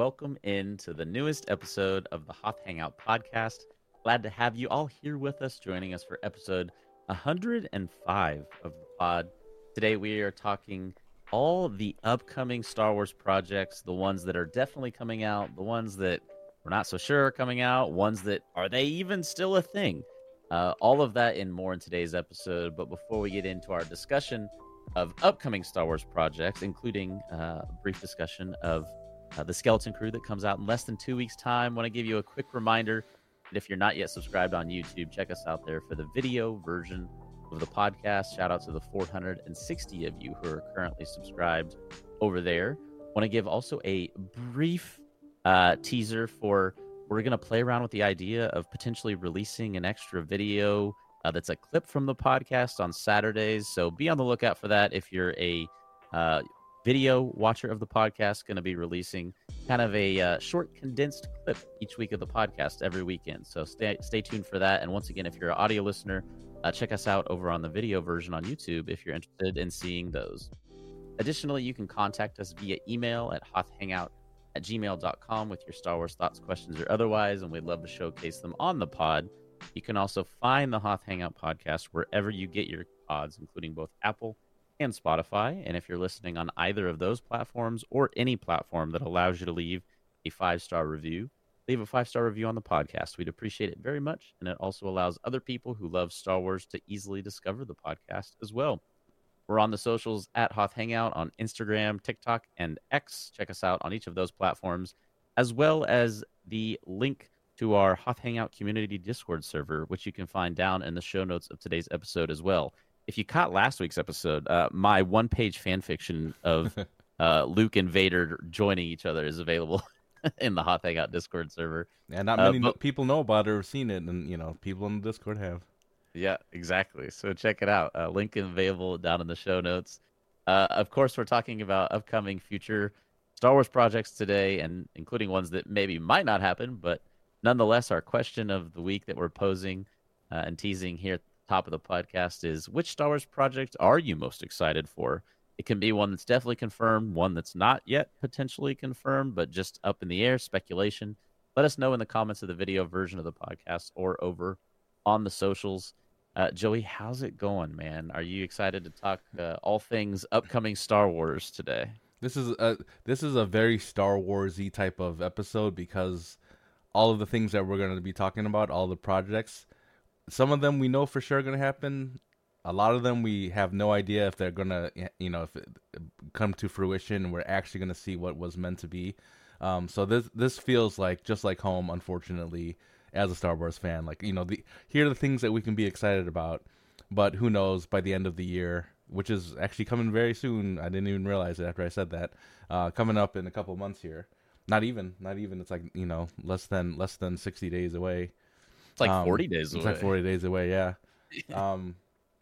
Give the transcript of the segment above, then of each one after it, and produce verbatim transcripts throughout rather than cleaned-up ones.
welcome into the newest episode of the Hoth Hangout podcast. Glad to have you all here with us, joining us for episode one hundred five of the pod. Today we are talking all the upcoming Star Wars projects, the ones that are definitely coming out, the ones that we're not so sure are coming out, ones that are they even still a thing? Uh, all of that and more in today's episode. But before we get into our discussion of upcoming Star Wars projects, including uh, a brief discussion of uh, the Skeleton Crew that comes out in less than two weeks' time, I want to give you a quick reminder that if you're not yet subscribed on YouTube, check us out there for the video version of the podcast. Shout out to the four hundred sixty of you who are currently subscribed over there. Want to give also a brief uh, teaser for we're going to play around with the idea of potentially releasing an extra video uh, that's a clip from the podcast on Saturdays. So be on the lookout for that. If you're a uh, video watcher of the podcast, going to be releasing kind of a uh, short condensed clip each week of the podcast every weekend. So stay stay tuned for that. And once again, if you're an audio listener, uh, check us out over on the video version on YouTube if you're interested in seeing those. Additionally, you can contact us via email at hothhangout at gmail dot com with your Star Wars thoughts, questions, or otherwise, and we'd love to showcase them on the pod. You can also find the Hoth Hangout podcast wherever you get your pods, including both Apple and Spotify. And if you're listening on either of those platforms or any platform that allows you to leave a five-star review, leave a five-star review on the podcast. We'd appreciate it very much, and it also allows other people who love Star Wars to easily discover the podcast as well. We're on the socials at Hoth Hangout on Instagram, TikTok, and X. Check us out on each of those platforms, as well as the link to our Hoth Hangout community Discord server, which you can find down in the show notes of today's episode as well. If you caught last week's episode, uh, my one-page fan fiction of uh, Luke and Vader joining each other is available in the Hoth Hangout Discord server. And not Uh, many but- people know about it or seen it, and you know, people in the Discord have. Yeah, exactly. So check it out. Uh, link is available down in the show notes. Uh, of course, we're talking about upcoming future Star Wars projects today, and including ones that maybe might not happen, but nonetheless, our question of the week that we're posing uh, and teasing here at the top of the podcast is, which Star Wars project are you most excited for? It can be one that's definitely confirmed, one that's not yet potentially confirmed, but just up in the air, speculation. Let us know in the comments of the video version of the podcast or over on the socials. Uh, Joey, how's it going, man? Are you excited to talk uh, all things upcoming Star Wars today? This is a this is a very Star Warsy type of episode because all of the things that we're going to be talking about, all the projects, some of them we know for sure are going to happen. A lot of them we have no idea if they're going to, you know, if it come to fruition. We're actually going to see what was meant to be. Um, so this this feels like just like home, unfortunately, as a Star Wars fan. Like, you know, the here are the things that we can be excited about, but who knows, by the end of the year, which is actually coming very soon. I didn't even realize it after I said that. Uh, coming up in a couple of months here. Not even, not even. It's like, you know, less than less than sixty days away. It's like Um, forty days It's away. like forty days away, yeah. um,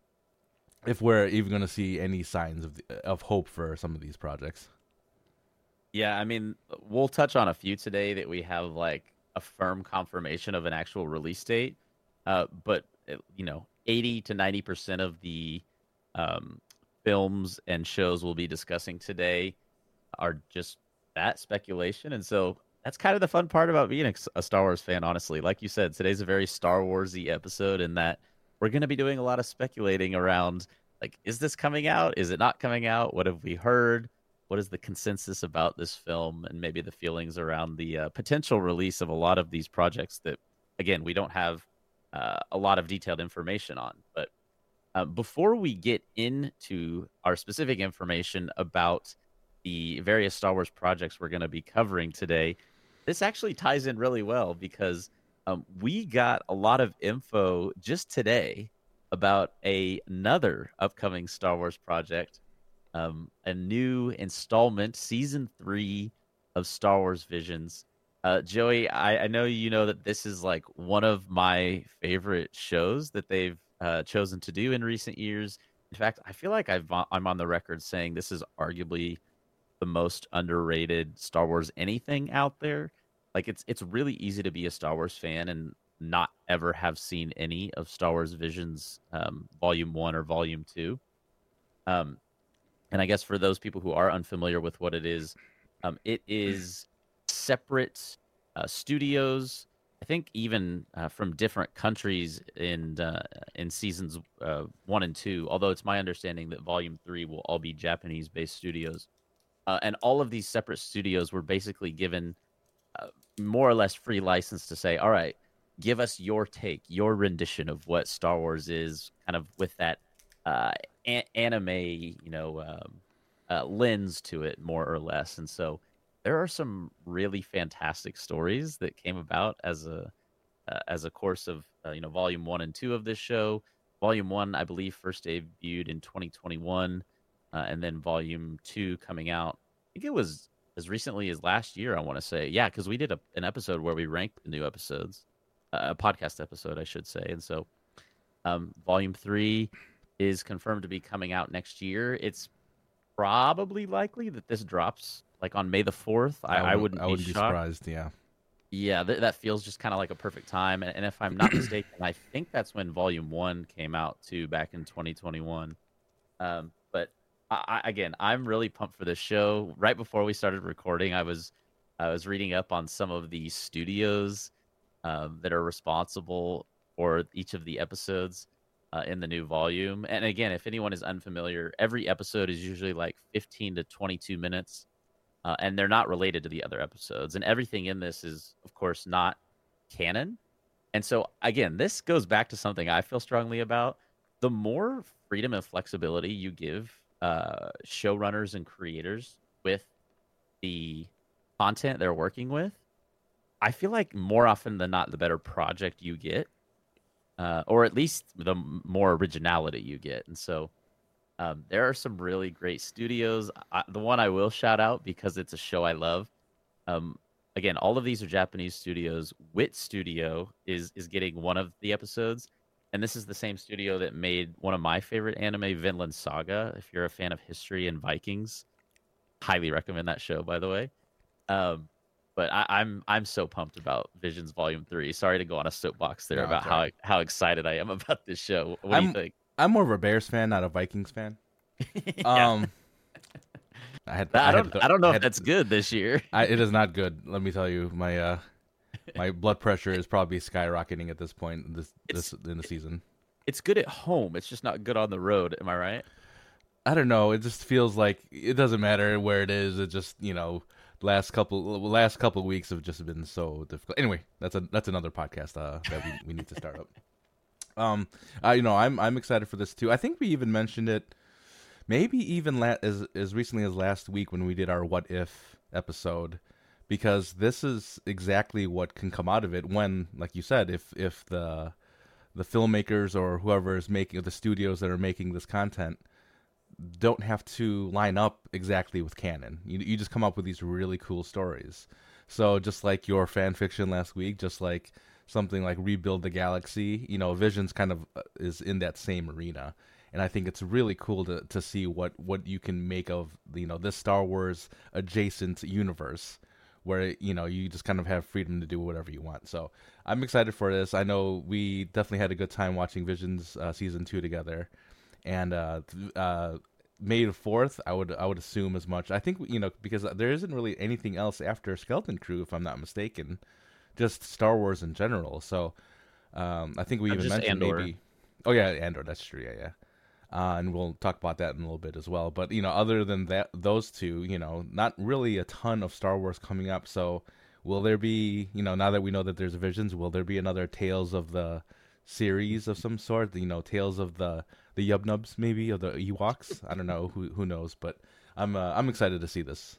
if we're even going to see any signs of of hope for some of these projects. Yeah, I mean, we'll touch on a few today that we have like a firm confirmation of an actual release date. Uh, but uh, you know, eighty to ninety percent of the um, films and shows we'll be discussing today are just that speculation, and so that's kind of the fun part about being a, a Star Wars fan. Honestly, like you said, today's a very Star Warsy episode in that we're going to be doing a lot of speculating around, like, is this coming out? Is it not coming out? What have we heard? What is the consensus about this film, and maybe the feelings around the uh, potential release of a lot of these projects that, again, we don't have uh, a lot of detailed information on. But uh, before we get into our specific information about the various Star Wars projects we're going to be covering today, this actually ties in really well because um, we got a lot of info just today about a, another upcoming Star Wars project. Um, a new installment, season three of Star Wars Visions. Uh, Joey, I, I know you know that this is like one of my favorite shows that they've uh, chosen to do in recent years. In fact, I feel like I've, I'm on the record saying this is arguably the most underrated Star Wars anything out there. Like, it's it's really easy to be a Star Wars fan and not ever have seen any of Star Wars Visions um, Volume One or Volume Two. Um, And I guess for those people who are unfamiliar with what it is, um, it is separate uh, studios. I think even uh, from different countries in uh, in seasons uh, one and two. Although it's my understanding that Volume Three will all be Japanese-based studios, uh, and all of these separate studios were basically given uh, more or less free license to say, "All right, give us your take, your rendition of what Star Wars is," kind of with that uh, a- anime, you know, um, uh, lens to it, more or less. And so there are some really fantastic stories that came about as a uh, as a course of uh, you know volume one and two of this show. Volume one, I believe, first debuted in twenty twenty-one, uh, and then volume two coming out. I think it was as recently as last year. I want to say, yeah, because we did a, an episode where we ranked the new episodes, uh, a podcast episode, I should say. And so, um, volume three is confirmed to be coming out next year. It's probably likely that this drops like on May the fourth. I, I, I wouldn't, I be wouldn't be shocked. surprised. Yeah. Yeah, th- that feels just kind of like a perfect time. And, and if I'm not mistaken, I think that's when Volume One came out too, back in twenty twenty-one. Um, but I, I, again, I'm really pumped for this show. Right before we started recording, I was I was reading up on some of the studios um, that are responsible for each of the episodes uh, in the new volume. And again, if anyone is unfamiliar, every episode is usually like fifteen to twenty-two minutes. Uh, and they're not related to the other episodes. And everything in this is, of course, not canon. And so, again, this goes back to something I feel strongly about. The more freedom and flexibility you give uh, showrunners and creators with the content they're working with, I feel like more often than not, the better project you get, uh, or at least the more originality you get. And so, Um, there are some really great studios. I, the one I will shout out because it's a show I love. Um, again, all of these are Japanese studios. Wit Studio is is getting one of the episodes, and this is the same studio that made one of my favorite anime, Vinland Saga. If you're a fan of history and Vikings, highly recommend that show. By the way, um, but I, I'm I'm so pumped about Visions Volume Three. Sorry to go on a soapbox there No, about it's how alright. how excited I am about this show. What do I'm you think? I'm more of a Bears fan, not a Vikings fan. Yeah. Um, I had I I had don't. to, I don't know I if had, that's good this year. I, it is not good. Let me tell you, my uh, my blood pressure is probably skyrocketing at this point this It's this in the season. it's good at home. It's just not good on the road. Am I right? I don't know. It just feels like it doesn't matter where it is. It just you know last couple last couple of weeks have just been so difficult. Anyway, that's a that's another podcast uh, that we, we need to start up. Um, uh, you know, I'm I'm excited for this too. I think we even mentioned it, maybe even la- as as recently as last week when we did our What If episode, because this is exactly what can come out of it when, like you said, if if the the filmmakers or whoever is making the studios that are making this content don't have to line up exactly with canon. You you just come up with these really cool stories. So just like your fan fiction last week, just like something like Rebuild the Galaxy, you know, Visions kind of uh, is in that same arena. And I think it's really cool to to see what what you can make of, you know, this Star Wars adjacent universe where, you know, you just kind of have freedom to do whatever you want. So I'm excited for this. I know we definitely had a good time watching Visions uh, season two together. And uh, uh, May the fourth, I would I would assume as much. I think, you know, because there isn't really anything else after Skeleton Crew, if I'm not mistaken, just Star Wars in general. So um, I think we Or even just mentioned Andor. maybe. Oh yeah, Andor. That's true. Yeah, yeah. Uh, and we'll talk about that in a little bit as well. But you know, other than that, those two, you know, not really a ton of Star Wars coming up. So will there be, you know, now that we know that there's Visions, will there be another Tales of the series of some sort? You know, Tales of the the Yub Nubs, maybe, or the Ewoks. I don't know. Who who knows? But I'm uh, I'm excited to see this.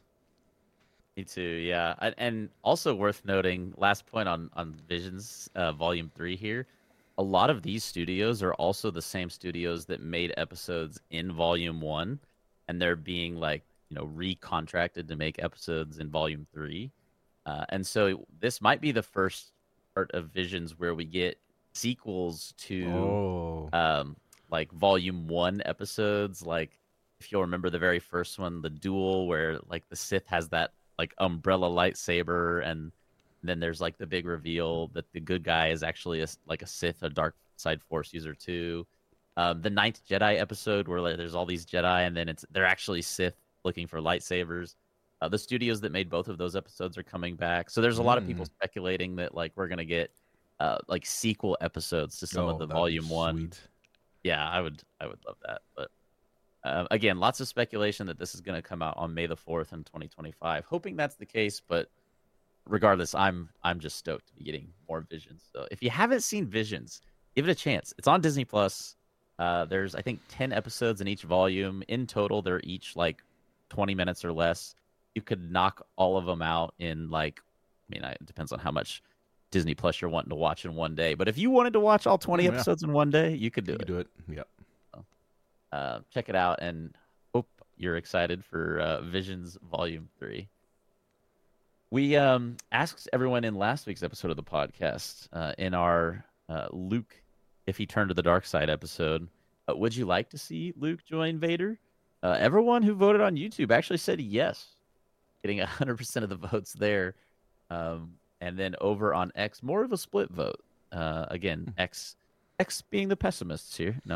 Me too. Yeah, and, and also worth noting. Last point on on Visions uh, Volume Three here. A lot of these studios are also the same studios that made episodes in Volume One, and they're being like you know recontracted to make episodes in Volume Three. Uh, and so this might be the first part of Visions where we get sequels to Oh, um, like Volume One episodes. Like if you'll remember the very first one, the duel, where like the Sith has that like umbrella lightsaber, and then there's like the big reveal that the good guy is actually a, like a Sith, a dark side Force user too. Um, the Ninth Jedi episode where like, there's all these Jedi, and then it's they're actually Sith looking for lightsabers. Uh, the studios that made both of those episodes are coming back. So there's a lot of people Mm. speculating that like we're gonna get uh, like sequel episodes to some of Oh, the that'd be volume one. sweet. Yeah, I would I would love that. But uh, again, lots of speculation that this is going to come out on May the fourth in twenty twenty-five. Hoping that's the case, but regardless, I'm I'm just stoked to be getting more Visions. So if you haven't seen Visions, give it a chance. It's on Disney Plus. Uh, there's I think ten episodes in each volume. In total, they're each like twenty minutes or less. You could knock all of them out in like, I mean, it depends on how much Disney Plus you're wanting to watch in one day. But if you wanted to watch all twenty Oh, yeah. episodes in one day, you could do You it. can do it. Yep. Uh, check it out, and hope you're excited for uh, Visions Volume three. We um, asked everyone in last week's episode of the podcast, uh, in our uh, Luke, if he turned to the dark side episode, uh, would you like to see Luke join Vader? Uh, everyone who voted on YouTube actually said yes, getting one hundred percent of the votes there. Um, and then over on X, more of a split vote. Uh, again, X, X being the pessimists here. No.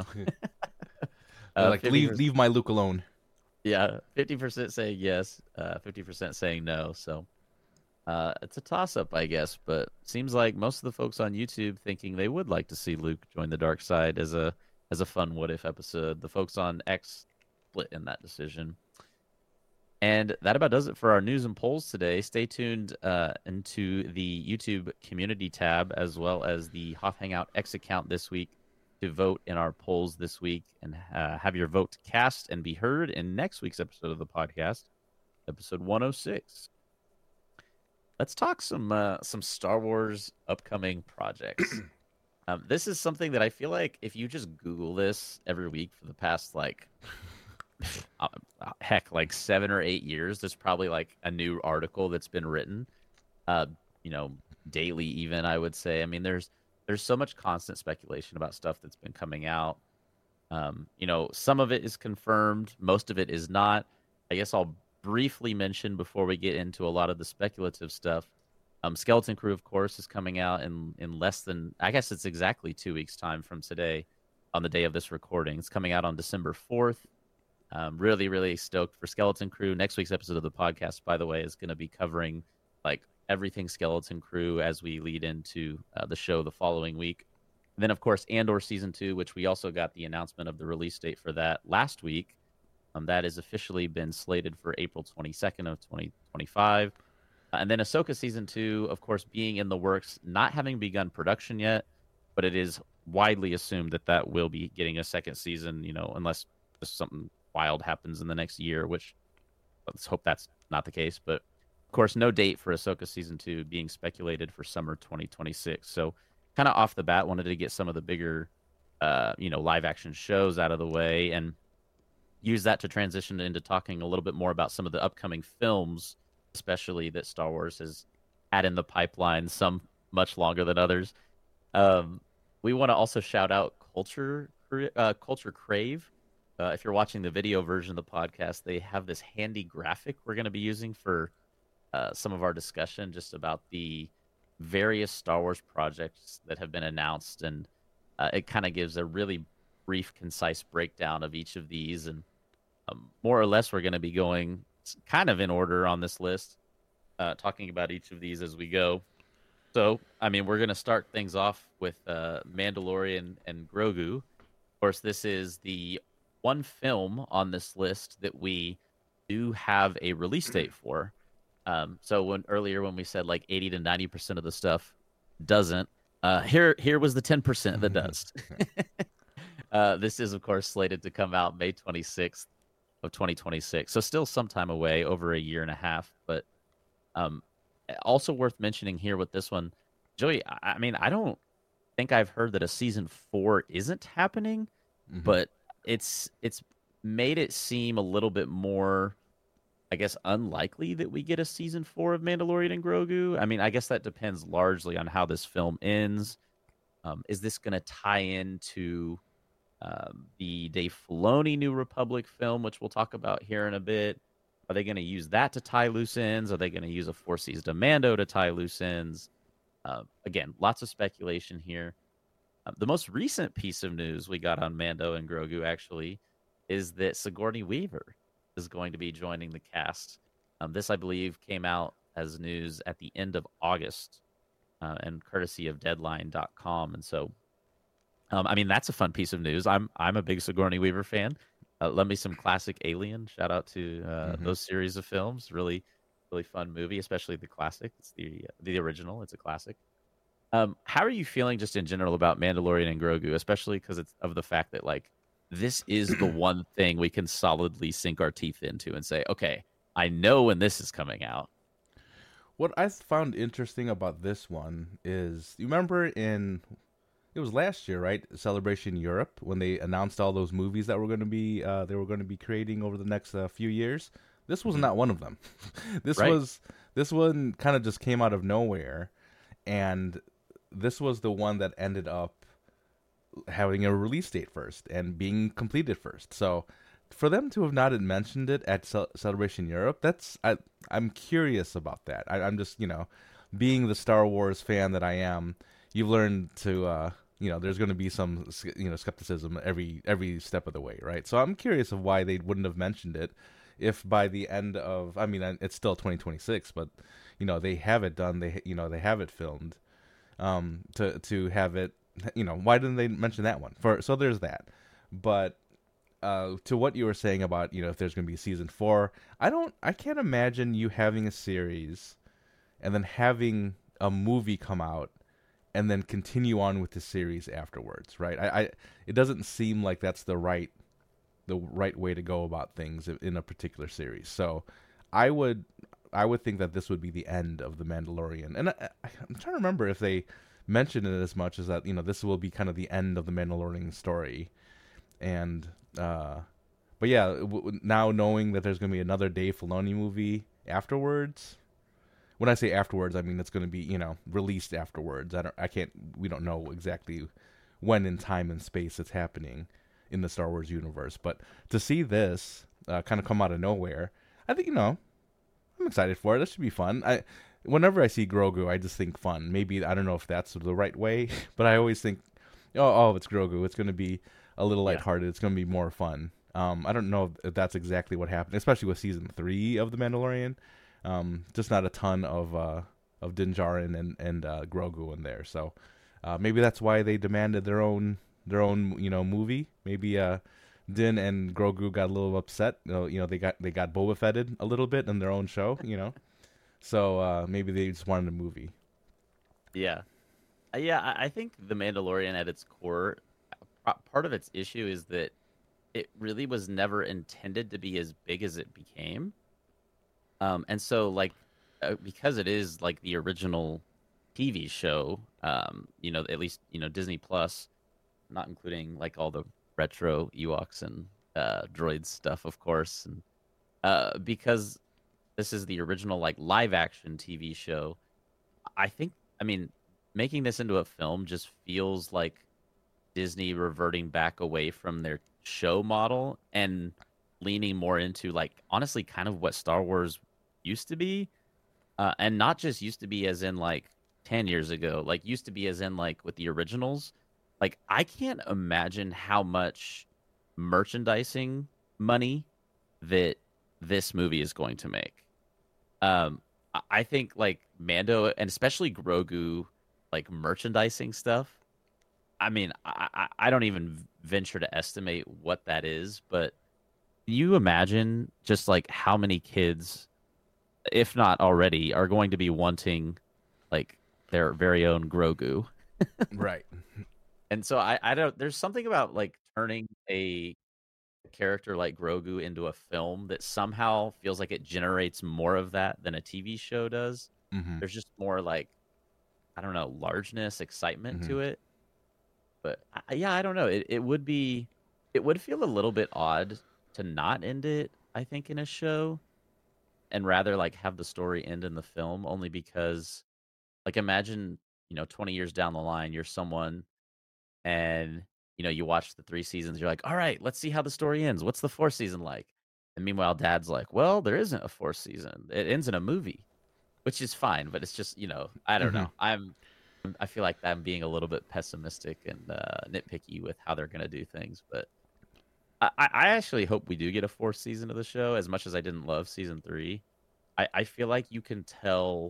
Uh, like leave fifty percent leave my Luke alone. Yeah, fifty percent saying yes, uh, fifty percent saying no. So uh, it's a toss-up, I guess. But seems like most of the folks on YouTube thinking they would like to see Luke join the dark side as a as a fun what if episode. The folks on X split in that decision. And that about does it for our news and polls today. Stay tuned uh, into the YouTube community tab as well as the Hoth Hangout X account this week to vote in our polls this week and uh, have your vote cast and be heard in next week's episode of the podcast, episode one oh six. Let's talk some uh, some Star Wars upcoming projects. um, this is something that I feel like if you just Google this every week for the past like uh, heck like seven or eight years, there's probably like a new article that's been written. Uh, you know, daily even I would say. I mean, there's There's so much constant speculation about stuff that's been coming out. Um, you know, some of it is confirmed, most of it is not. I guess I'll briefly mention before we get into a lot of the speculative stuff. Um, Skeleton Crew, of course, is coming out in, in less than, I guess it's exactly two weeks' time from today on the day of this recording. It's coming out on December fourth. Um, really, really stoked for Skeleton Crew. Next week's episode of the podcast, by the way, is going to be covering like everything Skeleton Crew as we lead into uh, the show the following week. And then, of course, Andor Season two, which we also got the announcement of the release date for that last week. Um, that has officially been slated for April twenty-second of twenty twenty-five. Uh, and then Ahsoka Season two, of course, being in the works, not having begun production yet, but it is widely assumed that that will be getting a second season, you know, unless just something wild happens in the next year, which let's hope that's not the case. But of course, no date for Ahsoka Season two being speculated for summer twenty twenty-six. So kind of off the bat, wanted to get some of the bigger, uh, you know, live action shows out of the way and use that to transition into talking a little bit more about some of the upcoming films, especially that Star Wars has had in the pipeline, some much longer than others. Um, we want to also shout out Culture, uh, Culture Crave. Uh, if you're watching the video version of the podcast, they have this handy graphic we're going to be using for uh, some of our discussion just about the various Star Wars projects that have been announced. And uh, it kind of gives a really brief, concise breakdown of each of these. And um, more or less, we're going to be going kind of in order on this list, uh, talking about each of these as we go. So, I mean, we're going to start things off with uh, Mandalorian and Grogu. Of course, this is the one film on this list that we do have a release date for. Um, so when earlier when we said like eighty to ninety percent of the stuff doesn't, uh, here here was the ten percent that does. uh, this is, of course, slated to come out May twenty-sixth of twenty twenty-six. So still some time away, over a year and a half. But um, also worth mentioning here with this one, Joey, I, I mean, I don't think I've heard that a season four isn't happening, mm-hmm. but it's it's made it seem a little bit more, I guess, unlikely that we get a season four of Mandalorian and Grogu. I mean, I guess that depends largely on how this film ends. Um, is this going to tie into um, the Dave Filoni New Republic film, which we'll talk about here in a bit? Are they going to use that to tie loose ends? Are they going to use a Four Seasons of Mando to tie loose ends? Uh, again, lots of speculation here. Uh, the most recent piece of news we got on Mando and Grogu, actually, is that Sigourney Weaver is going to be joining the cast Um, this, I believe, came out as news at the end of August, uh, and courtesy of Deadline dot com. And so, um, I mean, that's a fun piece of news. I'm I'm a big Sigourney Weaver fan. Uh, love me some classic Alien. Shout out to uh, Hmm. those series of films. Really, really fun movie, especially the classic. It's the the original. It's a classic. Um, how are you feeling just in general about Mandalorian and Grogu, especially because it's of the fact that like this is the one thing we can solidly sink our teeth into and say, okay, I know when this is coming out. What I found interesting about this one is, you remember in it was last year, right? Celebration Europe, when they announced all those movies that were going to be uh, they were going to be creating over the next uh, few years. This was Hmm. not one of them. this Right? was this one kind of just came out of nowhere, and this was the one that ended up having a release date first and being completed first. So for them to have not had mentioned it at Ce- Celebration Europe, that's I I'm curious about that. I, I'm just you know, being the Star Wars fan that I am, you've learned to uh, you know there's going to be some you know skepticism every every step of the way, right? So I'm curious of why they wouldn't have mentioned it if by the end of I mean it's still twenty twenty-six, but you know they have it done, they you know they have it filmed, um to to have it you know why didn't they mention that one for so there's that. But uh to what you were saying about you know if there's going to be season four, I don't I can't imagine you having a series and then having a movie come out and then continue on with the series afterwards, right? I, I it doesn't seem like that's the right the right way to go about things in a particular series. So I would I would think that this would be the end of the Mandalorian. And I, I'm trying to remember if they mentioned it as much as that, you know, this will be kind of the end of the Mandalorian story. And uh but yeah, w- now knowing that there's going to be another Dave Filoni movie afterwards. When I say afterwards, I mean it's going to be, you know, released afterwards. I don't I can't we don't know exactly when in time and space it's happening in the Star Wars universe, but to see this uh, kind of come out of nowhere, I think you know I'm excited for it. This should be fun. I whenever I see Grogu, I just think fun. Maybe I don't know if that's the right way, but I always think, oh, oh, it's Grogu. It's going to be a little Yeah. lighthearted. It's going to be more fun. Um, I don't know if that's exactly what happened, especially with season three of The Mandalorian. Um, just not a ton of uh, of Din Djarin and and uh, Grogu in there. So uh, maybe that's why they demanded their own their own you know movie. Maybe uh, Din and Grogu got a little upset. You know, you know they got they got Boba Fetted a little bit in their own show. You know, so uh, maybe they just wanted a movie. Yeah. Uh, Yeah, I I think The Mandalorian at its core, uh, part of its issue is that it really was never intended to be as big as it became. Um, and so like uh, because it is like the original T V show, um, you know, at least, you know, Disney Plus, not including like all the retro Ewoks and uh droids stuff, of course, and uh because this is the original like live action T V show, I think I mean, making this into a film just feels like Disney reverting back away from their show model and leaning more into like honestly kind of what Star Wars used to be, uh, and not just used to be as in like ten years ago, like used to be as in like with the originals. Like I can't imagine how much merchandising money that this movie is going to make. Um, I I think like Mando and especially Grogu, like merchandising stuff. I mean, I, I I don't even venture to estimate what that is, but can you imagine just like how many kids, if not already, are going to be wanting like their very own Grogu? Right. And so I I don't. There's something about like turning a character like Grogu into a film that somehow feels like it generates more of that than a T V show does. Mm-hmm. There's just more like I don't know largeness, excitement Mm-hmm. to it. But I, yeah, I don't know. It it would be it would feel a little bit odd to not end it, I think, in a show and rather like have the story end in the film only because like imagine, you know, twenty years down the line, you're someone and you know, you watch the three seasons, you're like, "All right, let's see how the story ends. What's the fourth season like?" And meanwhile, dad's like, "Well, there isn't a fourth season. It ends in a movie." Which is fine, but it's just, you know, I don't Mm-hmm. know. I'm I feel like I'm being a little bit pessimistic and uh, nitpicky with how they're gonna do things, but I, I actually hope we do get a fourth season of the show. As much as I didn't love season three, I, I feel like you can tell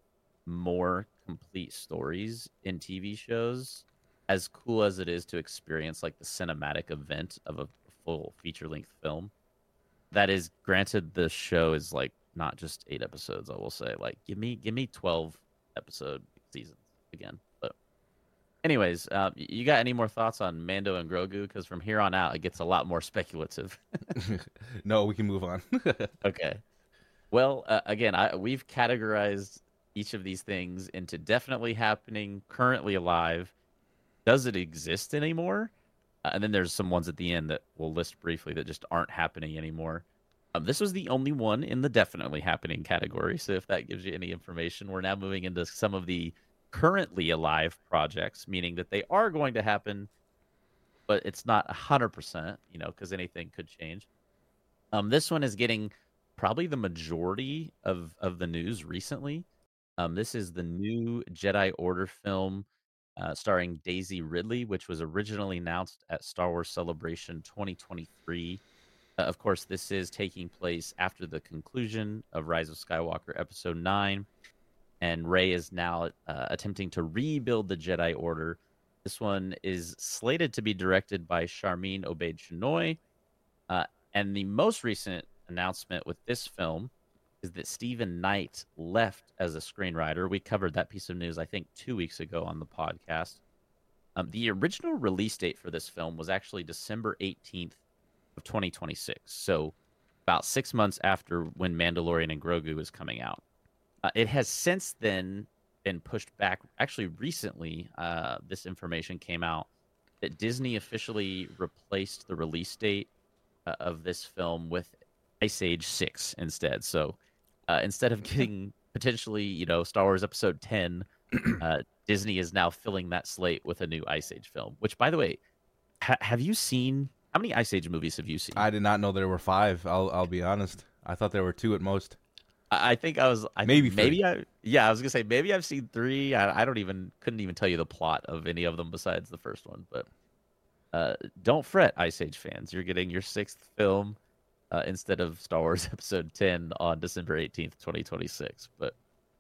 more complete stories in T V shows, as cool as it is to experience like the cinematic event of a full feature length film. That is granted the show is like not just eight episodes, I will say. Like give me give me twelve episode seasons again. But anyways, uh, you got any more thoughts on Mando and Grogu? Because from here on out, it gets a lot more speculative. No, we can move on. Okay. Well, uh, again, I, we've categorized each of these things into definitely happening, currently alive. Does it exist anymore? Uh, and then there's some ones at the end that we'll list briefly that just aren't happening anymore. Um, this was the only one in the definitely happening category. So if that gives you any information, we're now moving into some of the currently alive projects, meaning that they are going to happen, but it's not one hundred percent, you know, because anything could change. Um, this one is getting probably the majority of, of the news recently. Um, this is the new Jedi Order film uh, starring Daisy Ridley, which was originally announced at Star Wars Celebration twenty twenty-three. Uh, of course, this is taking place after the conclusion of Rise of Skywalker Episode nine, and Rey is now uh, attempting to rebuild the Jedi Order. This one is slated to be directed by Sharmeen Obaid-Chinoy, uh, and the most recent announcement with this film is that Stephen Knight left as a screenwriter. We covered that piece of news, I think, two weeks ago on the podcast. Um, the original release date for this film was actually December eighteenth of twenty twenty-six. So about six months after when Mandalorian and Grogu is coming out. Uh, it has since then been pushed back. Actually, recently, uh, this information came out that Disney officially replaced the release date uh, of this film with Ice Age six instead. So uh, instead of getting potentially, you know, Star Wars Episode ten, uh, Disney is now filling that slate with a new Ice Age film. Which, by the way, ha- have you seen? How many Ice Age movies have you seen? I did not know there were five. I'll I'll be honest. I thought there were two at most. I I think I was. I Maybe think maybe I. Yeah, I was gonna say maybe I've seen three. I, I don't even couldn't even tell you the plot of any of them besides the first one. But uh, don't fret, Ice Age fans. You're getting your sixth film uh, instead of Star Wars Episode ten on December eighteenth, twenty twenty-six. But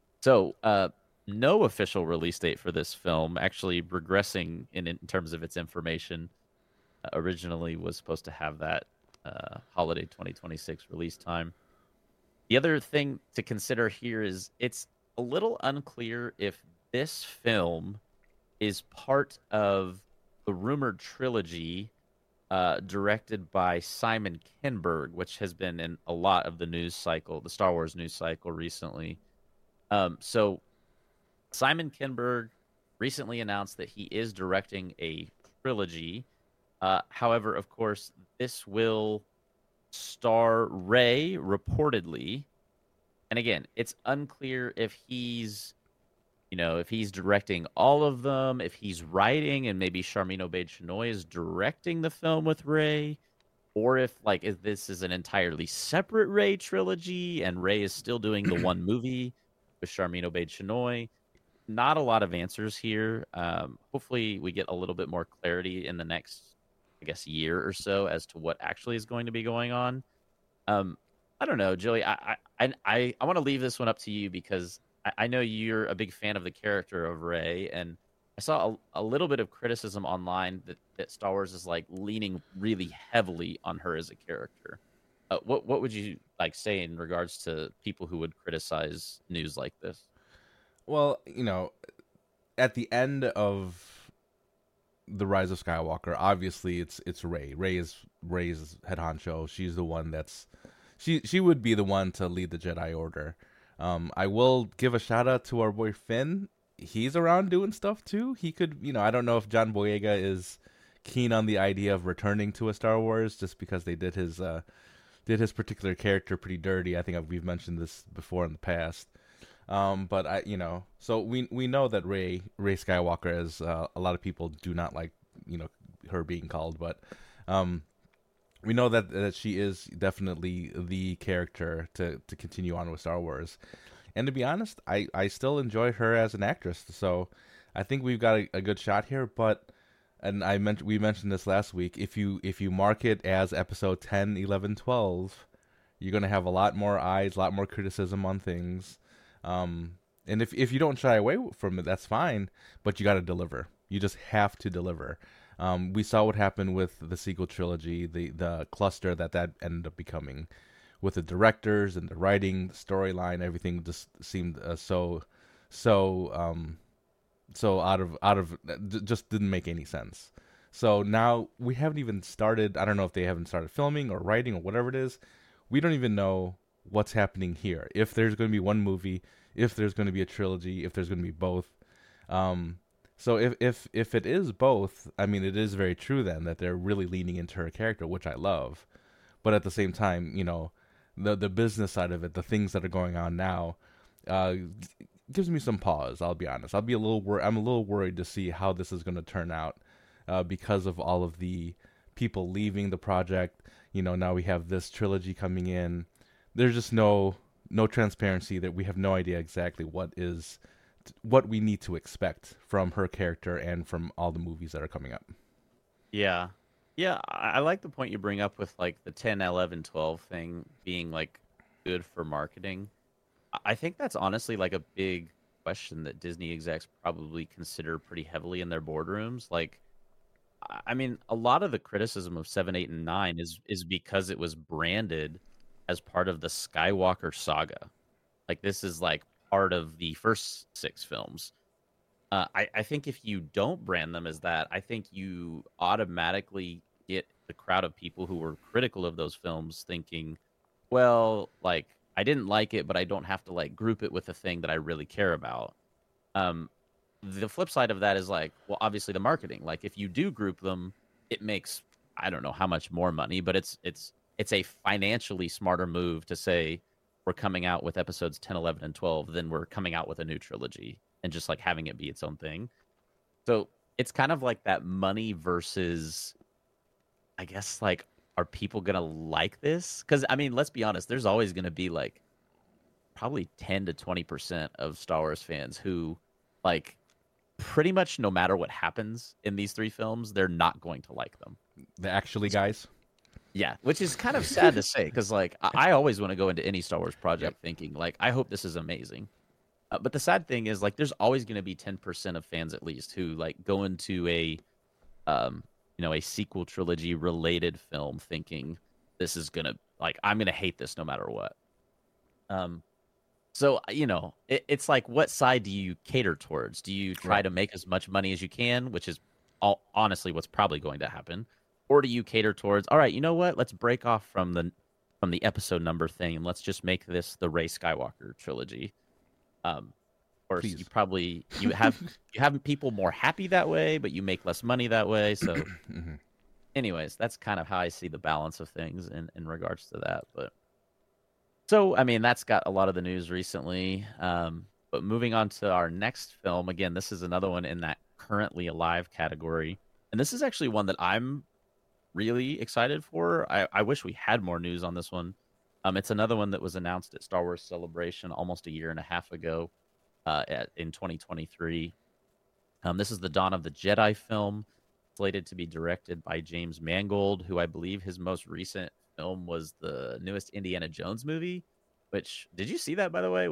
so uh, no official release date for this film. Actually, regressing in in terms of its information. Uh, originally was supposed to have that uh, holiday twenty twenty-six release time. The other thing to consider here is it's a little unclear if this film is part of the rumored trilogy uh, directed by Simon Kinberg, which has been in a lot of the news cycle, the Star Wars news cycle recently. Um, so Simon Kinberg recently announced that he is directing a trilogy. Uh, however, of course, this will star Rey reportedly, and again, it's unclear if he's, you know, if he's directing all of them, if he's writing, and maybe Sharmeen Obaid-Chinoy is directing the film with Rey, or if like if this is an entirely separate Rey trilogy, and Rey is still doing the one movie with Sharmeen Obaid-Chinoy. Not a lot of answers here. Um, hopefully, we get a little bit more clarity in the next, I guess, year or so as to what actually is going to be going on. Um, I don't know, Joey. I I I, I want to leave this one up to you because I, I know you're a big fan of the character of Rey, and I saw a, a little bit of criticism online that, that Star Wars is like leaning really heavily on her as a character. Uh, what what would you like say in regards to people who would criticize news like this? Well, you know, at the end of the Rise of Skywalker, obviously it's it's Rey. Rey is Rey's head honcho. She's the one that's she she would be the one to lead the Jedi Order. Um, I will give a shout out to our boy Finn. He's around doing stuff too. He could, you know, I don't know if John Boyega is keen on the idea of returning to a Star Wars just because they did his uh, did his particular character pretty dirty. I think I've, we've mentioned this before in the past. Um, but I, you know, so we we know that Rey Rey Skywalker, as uh, a lot of people do not like, you know, her being called, but um, we know that that she is definitely the character to to continue on with Star Wars. And to be honest, I, I still enjoy her as an actress, so I think we've got a, a good shot here. But and I mentioned we mentioned this last week. If you if you mark it as episode ten, eleven, twelve, You're gonna have a lot more eyes, a lot more criticism on things. Um, and if if you don't shy away from it, that's fine. But you got to deliver. You just have to deliver. Um, we saw what happened with the sequel trilogy, the the cluster that that ended up becoming, with the directors and the writing, the storyline, everything just seemed uh, so so um, so out of out of just didn't make any sense. So now we haven't even started. I don't know if they haven't started filming or writing or whatever it is. We don't even know what's happening here. If there's going to be one movie, if there's going to be a trilogy, if there's going to be both. Um, so if if if it is both, I mean, it is very true then that they're really leaning into her character, which I love. But at the same time, you know, the the business side of it, the things that are going on now, uh, gives me some pause. I'll be honest. I'll be a little wor- I'm a little worried to see how this is going to turn out, uh, because of all of the people leaving the project. You know, now we have this trilogy coming in. There's just no no transparency, that we have no idea exactly what is what we need to expect from her character and from all the movies that are coming up. Yeah. Yeah, I I like the point you bring up with like the ten, eleven, twelve thing being like good for marketing. I I think that's honestly like a big question that Disney execs probably consider pretty heavily in their boardrooms. Like, I I mean, a lot of the criticism of seven, eight, and nine is is because it was branded as part of the Skywalker saga. Like this is like part of the first six films. Uh, I, I think if you don't brand them as that, I think you automatically get the crowd of people who were critical of those films thinking, well, like I didn't like it, but I don't have to like group it with a thing that I really care about. Um, the flip side of that is like, well, obviously the marketing. Like if you do group them, it makes I don't know how much more money, but it's it's it's a financially smarter move to say we're coming out with episodes ten, eleven, and twelve than we're coming out with a new trilogy and just like having it be its own thing. So it's kind of like that money versus, I guess, like, are people gonna like this? Because I mean, let's be honest, there's always gonna be like probably ten to twenty percent of Star Wars fans who like pretty much no matter what happens in these three films, they're not going to like them. The actually guys. Yeah, which is kind of sad to say because like I, I always want to go into any Star Wars project Yep. thinking like I hope this is amazing. Uh, but the sad thing is like there's always going to be ten percent of fans at least who like go into a um you know a sequel trilogy related film thinking this is going to like I'm going to hate this no matter what. Um so uh, you know, it, it's like what side do you cater towards? Do you try Right. to make as much money as you can, which is all honestly what's probably going to happen, or do you cater towards, all right, you know what? Let's break off from the from the episode number thing and let's just make this the Rey Skywalker trilogy. Um, of course, you Please. probably you have you have people more happy that way, but you make less money that way. So, Hmm. anyways, that's kind of how I see the balance of things in in regards to that. But so, I mean, that's got a lot of the news recently. Um, but moving on to our next film, again, this is another one in that currently alive category. And this is actually one that I'm really excited for. I, I wish we had more news on this one. Um, it's another one that was announced at Star Wars Celebration almost a year and a half ago, uh, at, in twenty twenty-three. Um, this is the Dawn of the Jedi film, slated to be directed by James Mangold, who I believe his most recent film was the newest Indiana Jones movie. Which did you see that by the way?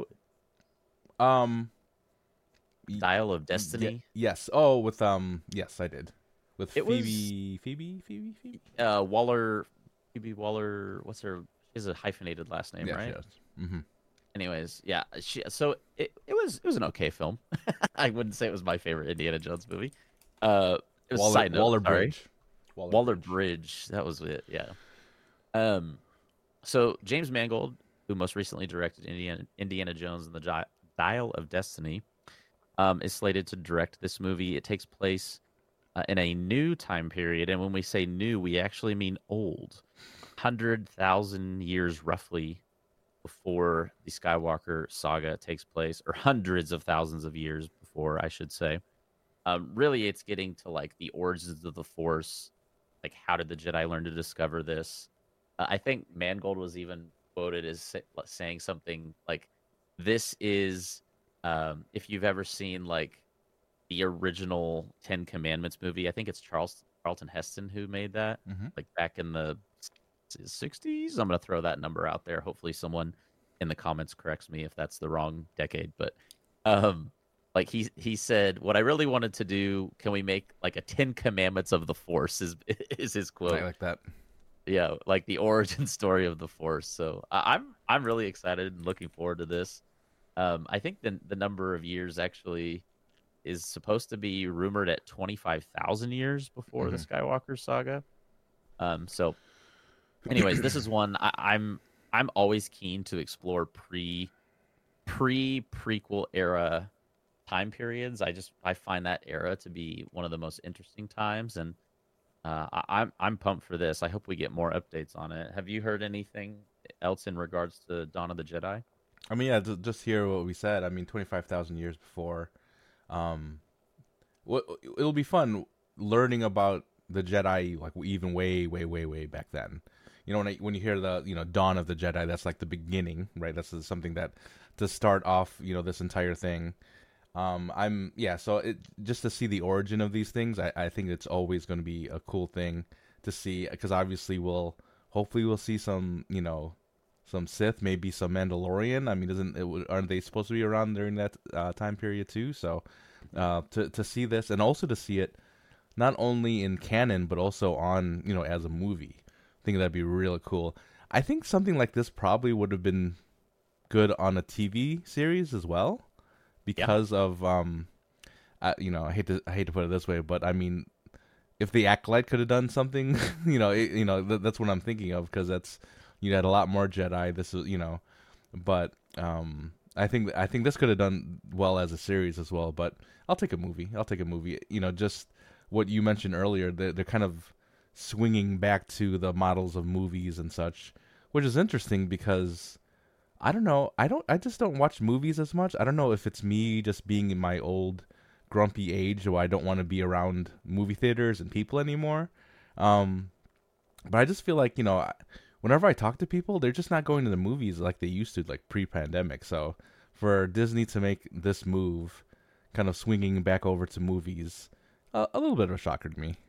Um. y- Dial of y- Destiny. yes. Oh, with um. Yes, I did. With It was Phoebe. Phoebe. Phoebe. Phoebe. uh, Waller, Phoebe Waller. What's her? She has a hyphenated last name, Yes. right? Yes. Mm-hmm. Anyways, yeah. She, so it, it was it was an okay film. I wouldn't say it was my favorite Indiana Jones movie. Uh, it was a Waller. side note. Waller Sorry, Bridge. Waller, Waller Bridge. Bridge. That was it. Yeah. Um. So James Mangold, who most recently directed Indiana Indiana Jones and the Gi- Dial of Destiny, um, is slated to direct this movie. It takes place uh, in a new time period, and when we say new, we actually mean old, hundred thousand years roughly before the Skywalker saga takes place, or hundreds of thousands of years before, I should say. Um, really, it's getting to like the origins of the Force, like how did the Jedi learn to discover this? Uh, I think Mangold was even quoted as sa- saying something like, "This is um, if you've ever seen like the original Ten Commandments movie. I think it's Charles Charlton Heston who made that, Mm-hmm. like back in the sixties. I'm going to throw that number out there. Hopefully, someone in the comments corrects me if that's the wrong decade. But um, like he he said, what I really wanted to do, can we make like a Ten Commandments of the Force? Is is his quote? I like that. Yeah, like the origin story of the Force. So I I'm I'm really excited and looking forward to this. Um, I think the the number of years actually is supposed to be rumored at twenty-five thousand years before Mm-hmm. the Skywalker saga. Um, so, anyways, this is one I, I'm I'm always keen to explore pre pre prequel era time periods. I just I find that era to be one of the most interesting times, and uh, I, I'm I'm pumped for this. I hope we get more updates on it. Have you heard anything else in regards to Dawn of the Jedi? I mean, yeah, just, just hear what we said. I mean, twenty-five thousand years before. Um, what it'll be fun learning about the Jedi, like even way, way, way, way back then. You know, when I, when you hear the you know Dawn of the Jedi, that's like the beginning, right? That's something that to start off, you know, this entire thing. Um, I'm yeah, so it just to see the origin of these things, I, I think it's always going to be a cool thing to see because obviously we'll hopefully we'll see some you know some Sith, maybe some Mandalorian. I mean, isn't it, aren't they supposed to be around during that uh, time period too? So uh, to to see this and also to see it not only in canon but also on you know as a movie, I think that'd be really cool. I think something like this probably would have been good on a T V series as well because yeah. of um, I, you know I hate to I hate to put it this way, but I mean if the Acolyte could have done something, you know it, you know th- that's what I'm thinking of because that's. You had a lot more Jedi. This is, you know, but um, I think I think this could have done well as a series as well. But I'll take a movie. I'll take a movie. You know, just what you mentioned earlier. They're, they're kind of swinging back to the models of movies and such, which is interesting because I don't know. I don't. I just don't watch movies as much. I don't know if it's me just being in my old grumpy age where I don't want to be around movie theaters and people anymore. Um, but I just feel like you know. I, Whenever I talk to people, they're just not going to the movies like they used to, like pre-pandemic. So for Disney to make this move, kind of swinging back over to movies, uh, a little bit of a shocker to me.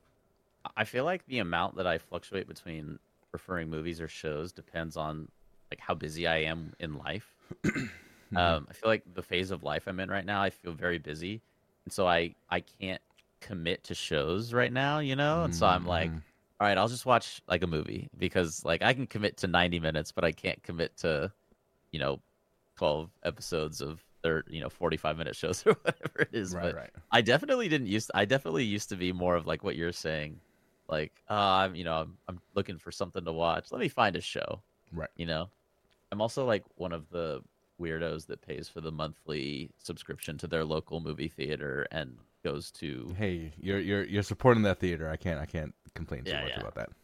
I feel like the amount that I fluctuate between preferring movies or shows depends on like how busy I am in life. mm-hmm. um, I feel like the phase of life I'm in right now, I feel very busy, and so I I can't commit to shows right now, you know. And so I'm like. Mm-hmm. All right, I'll just watch like a movie because like I can commit to ninety minutes, but I can't commit to, you know, twelve episodes of their, you know, forty-five minute shows or whatever it is. Right, but right. I definitely didn't use I definitely used to be more of like what you're saying. Like, uh, I'm, you know, I'm, I'm looking for something to watch. Let me find a show. Right. You know, I'm also like one of the weirdos that pays for the monthly subscription to their local movie theater and goes to. Hey, you're you're you're supporting that theater. I can't I can't complain too yeah, much yeah. about that.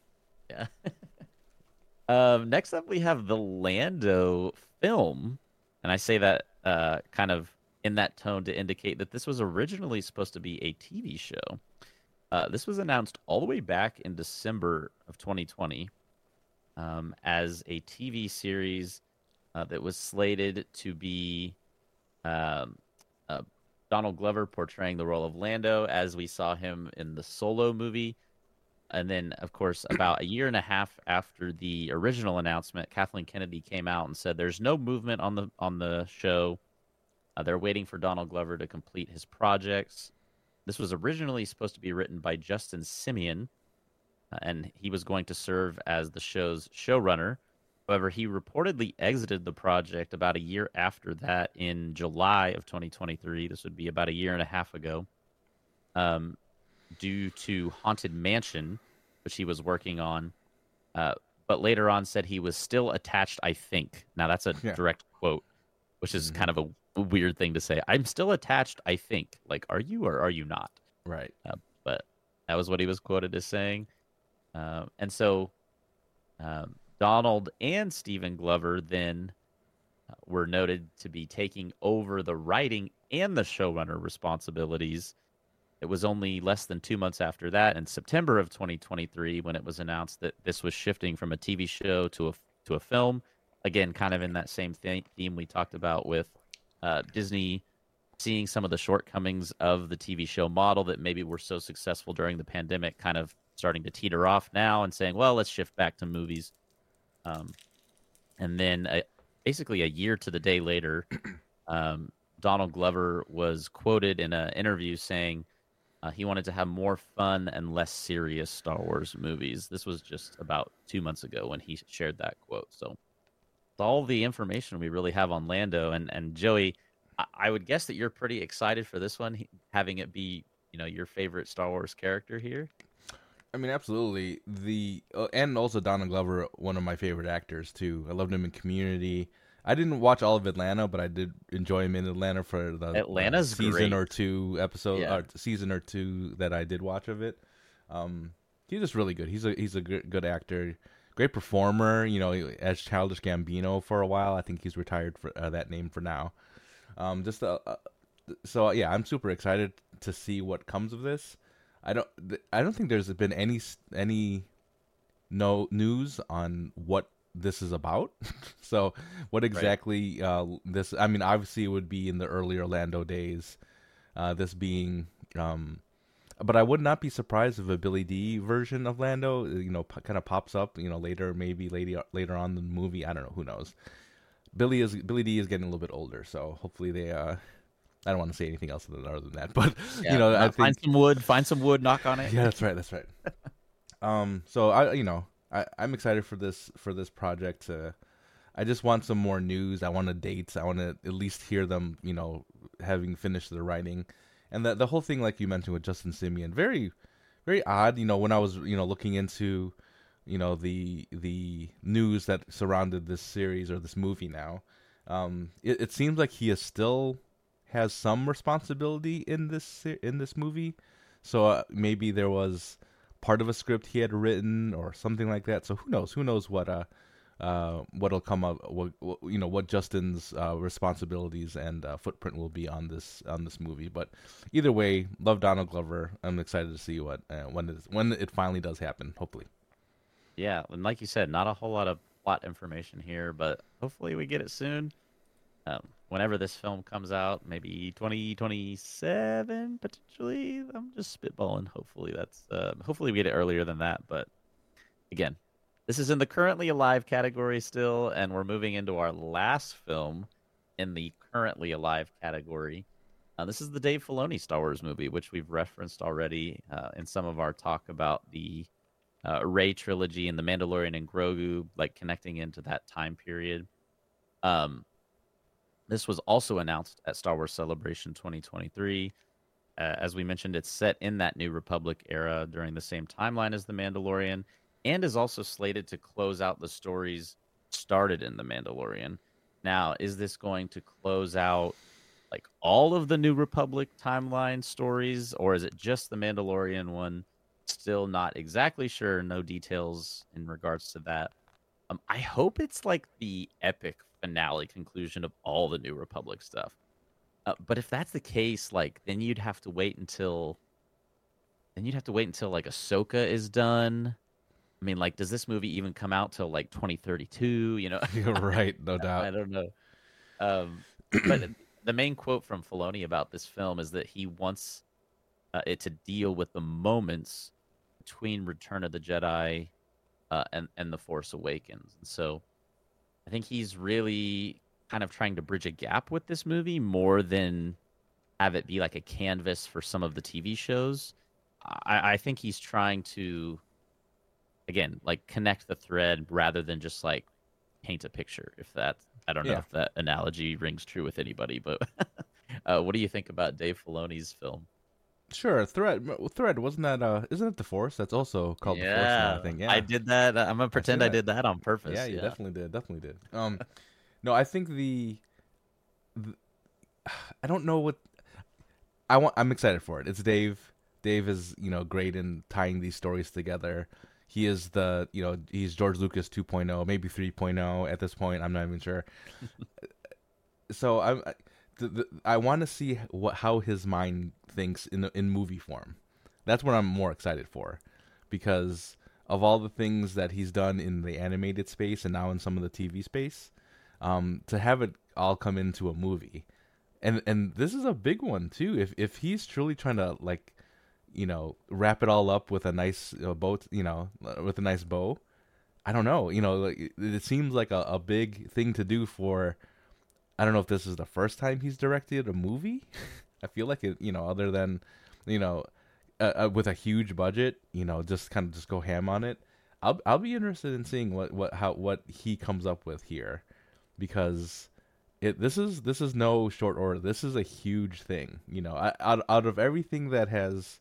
Yeah. um, next up, we have the Lando film, and I say that uh, kind of in that tone to indicate that this was originally supposed to be a T V show. Uh, this was announced all the way back in December of twenty twenty um, as a T V series uh, that was slated to be um, uh, Donald Glover portraying the role of Lando as we saw him in the Solo movie. And then, of course, about a year and a half after the original announcement, Kathleen Kennedy came out and said there's no movement on the on the show. Uh, they're waiting for Donald Glover to complete his projects. This was originally supposed to be written by Justin Simeon, uh, and he was going to serve as the show's showrunner. However, he reportedly exited the project about a year after that in July of twenty twenty-three. This would be about a year and a half ago. Um, due to Haunted Mansion, which he was working on, uh, but later on said he was still attached, I think. Now, that's a yeah. direct quote, which is mm-hmm. kind of a, a weird thing to say. I'm still attached, I think. Like, are you or are you not? Right. Uh, but that was what he was quoted as saying. Uh, and so um, Donald and Stephen Glover then uh, were noted to be taking over the writing and the showrunner responsibilities. It was only less than two months after that, in September of twenty twenty-three, when it was announced that this was shifting from a T V show to a to a film. Again, kind of in that same theme we talked about with uh, Disney seeing some of the shortcomings of the T V show model that maybe were so successful during the pandemic, kind of starting to teeter off now and saying, well, let's shift back to movies. Um, and then uh, basically a year to the day later, um, Donald Glover was quoted in an interview saying uh, he wanted to have more fun and less serious Star Wars movies. This was just about two months ago when he shared that quote. So it's all the information we really have on Lando. And, and Joey, I, I would guess that you're pretty excited for this one, having it be, you know, your favorite Star Wars character here. I mean, absolutely. The uh, and also Donald Glover, one of my favorite actors too. I loved him in Community. I didn't watch all of Atlanta, but I did enjoy him in Atlanta for the Atlanta's uh, season great. or two episode, Yeah. or season or two that I did watch of it. Um, he's just really good. He's a he's a good, good actor, great performer. You know, as Childish Gambino for a while. I think he's retired for uh, that name for now. Um, just uh, uh, so yeah, I'm super excited to see what comes of this. I don't I don't think there's been any any no news on what this is about. So what exactly right. uh, this? I mean, obviously it would be in the earlier Orlando days. Uh, this being, um, but I would not be surprised if a Billy Dee version of Lando, you know, p- kind of pops up. You know, later maybe later later on in the movie. I don't know. Who knows? Billy is Billy Dee is getting a little bit older, so hopefully they. Uh, I don't want to say anything else other than that, but yeah, you know, I think find some wood, find some wood, knock on it. Yeah, that's right, that's right. um, so I, you know, I, I'm excited for this for this project. To, I just want some more news. I want a dates. I want to at least hear them, you know, having finished the writing, and the the whole thing, like you mentioned with Justin Simeon, very, very odd. You know, when I was, you know, looking into, you know, the the news that surrounded this series or this movie now, um, it, it seems like he is still. Has some responsibility in this in this movie, so uh, maybe there was part of a script he had written or something like that. So who knows? Who knows what uh uh what'll come up? What, what, you know what Justin's uh, responsibilities and uh, footprint will be on this on this movie. But either way, love Donald Glover. I'm excited to see what uh, when it when it finally does happen. Hopefully. Yeah, and like you said, not a whole lot of plot information here, but hopefully we get it soon. Um, whenever this film comes out, maybe twenty twenty-seven potentially. I'm just spitballing. Hopefully that's uh, hopefully we get it earlier than that. But again, this is in the currently alive category still, and we're moving into our last film in the currently alive category. Uh, this is the Dave Filoni Star Wars movie, which we've referenced already uh, in some of our talk about the uh, Rey trilogy and the Mandalorian and Grogu, like connecting into that time period. Um. This was also announced at Star Wars Celebration twenty twenty-three. Uh, as we mentioned, it's set in that New Republic era during the same timeline as The Mandalorian, and is also slated to close out the stories started in The Mandalorian. Now, is this going to close out like all of the New Republic timeline stories, or is it just The Mandalorian one? Still not exactly sure. No details in regards to that. Um, I hope it's like the epic finale conclusion of all the New Republic stuff. Uh, but if that's the case, like then you'd have to wait until then you'd have to wait until like Ahsoka is done. I mean, like, does this movie even come out till like twenty thirty-two? You know, You're right, no doubt. I don't know. Um, but the main quote from Filoni about this film is that he wants uh, it to deal with the moments between Return of the Jedi uh, and and The Force Awakens, and so. I think he's really kind of trying to bridge a gap with this movie more than have it be like a canvas for some of the T V shows. I, I think he's trying to, again, like connect the thread rather than just like paint a picture. If that, I don't know Yeah. if that analogy rings true with anybody, but uh, what do you think about Dave Filoni's film? Sure, Thread. Thread wasn't that? Uh, isn't it the Force? That's also called the Force now, I think. Yeah, I did that. I'm gonna pretend I, that. did that on purpose. Yeah, you yeah. definitely did. Definitely did. Um, no, I think the, the, I don't know what, I want. I'm excited for it. It's Dave. Dave is you know great in tying these stories together. He is the you know he's George Lucas two point oh, maybe three point oh at this point. I'm not even sure. So I'm. I, The, the, I want to see what how his mind thinks in the, in movie form. That's what I'm more excited for, because of all the things that he's done in the animated space and now in some of the T V space, um, to have it all come into a movie, and and this is a big one too. If if he's truly trying to like, you know, wrap it all up with a nice uh, bow, you know, with a nice bow. I don't know, you know, like, it, it seems like a, a big thing to do for. I don't know if this is the first time he's directed a movie. I feel like it, you know, other than, you know, uh, uh, with a huge budget, you know, just kind of just go ham on it. I'll I'll be interested in seeing what what how what he comes up with here, because it this is this is no short order. This is a huge thing. You know, I, out out of everything that has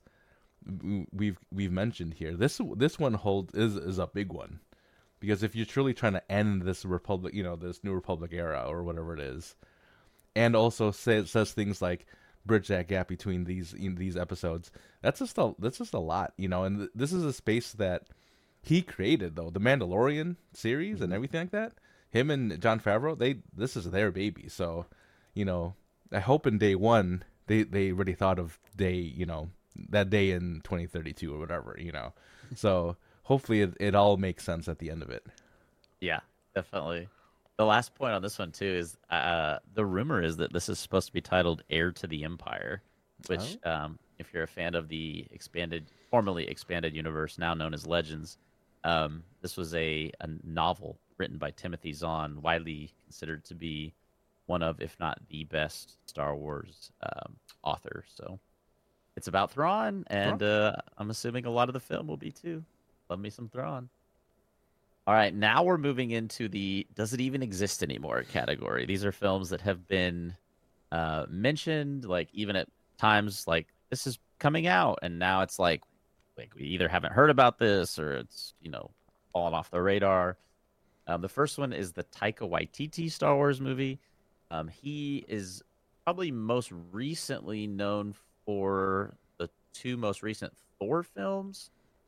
we've we've mentioned here, this this one holds is is a big one, because if you're truly trying to end this republic, you know, this new republic era or whatever it is, and also says says things like bridge that gap between these in these episodes. That's just a that's just a lot, you know. And th- this is a space that he created, though. The Mandalorian series Mm-hmm. and everything like that. Him and Jon Favreau, they this is their baby. So, you know, I hope in day one they they already thought of day, you know, that day in twenty thirty-two or whatever, you know. So hopefully it, it all makes sense at the end of it. Yeah, definitely. The last point on this one too is uh, the rumor is that this is supposed to be titled "Heir to the Empire," which, Oh. um, if you're a fan of the expanded, formerly expanded universe, now known as Legends, um, this was a, a novel written by Timothy Zahn, widely considered to be one of, if not the best Star Wars um, author. So it's about Thrawn, and uh, I'm assuming a lot of the film will be too. Love me some Thrawn. All right, now we're moving into the does it even exist anymore category. These are films that have been uh, mentioned, like even at times like this is coming out, and now it's like like we either haven't heard about this or it's you know fallen off the radar. Um, the first one is the Taika Waititi Star Wars movie. Um, he is probably most recently known for the two most recent Thor films,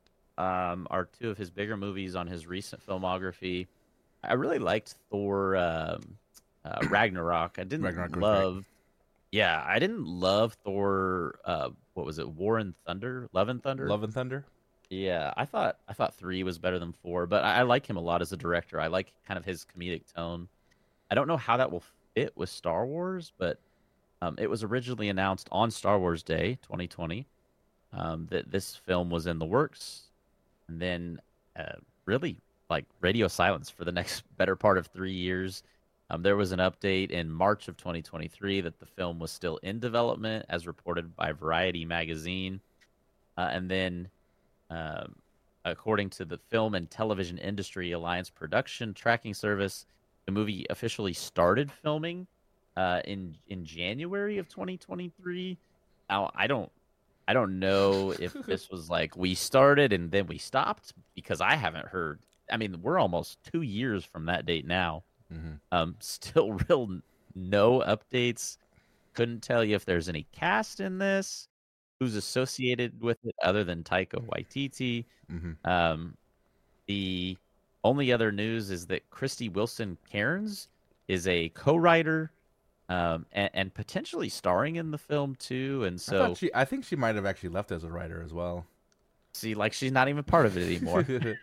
um, are two of his bigger movies on his recent filmography. I really liked Thor um, uh, Ragnarok. I didn't Ragnarok was great. love, yeah, I didn't love Thor. Uh, what was it? War and Thunder, Love and Thunder. Love and Thunder. Yeah, I thought I thought three was better than four, but I, I like him a lot as a director. I like kind of his comedic tone. I don't know how that will fit with Star Wars, but um, it was originally announced on Star Wars Day twenty twenty um, that this film was in the works, and then uh, really like radio silence for the next better part of three years. Um, there was an update in March of twenty twenty-three that the film was still in development, as reported by Variety magazine, uh, and then, um, according to the Film and Television Industry Alliance production tracking service, the movie officially started filming uh, in in January of twenty twenty-three. Now, I don't I don't know if this was like we started and then we stopped, because I haven't heard. I mean, we're almost two years from that date now. Mm-hmm. Um, still real n- no updates. Couldn't tell you if there's any cast in this, who's associated with it other than Taika Waititi. Mm-hmm. Um, the only other news is that Christy Wilson Cairns is a co-writer, um, and, and potentially starring in the film too. And I thought so, she. I think she might have actually left as a writer as well. see, like she's not even part of it anymore.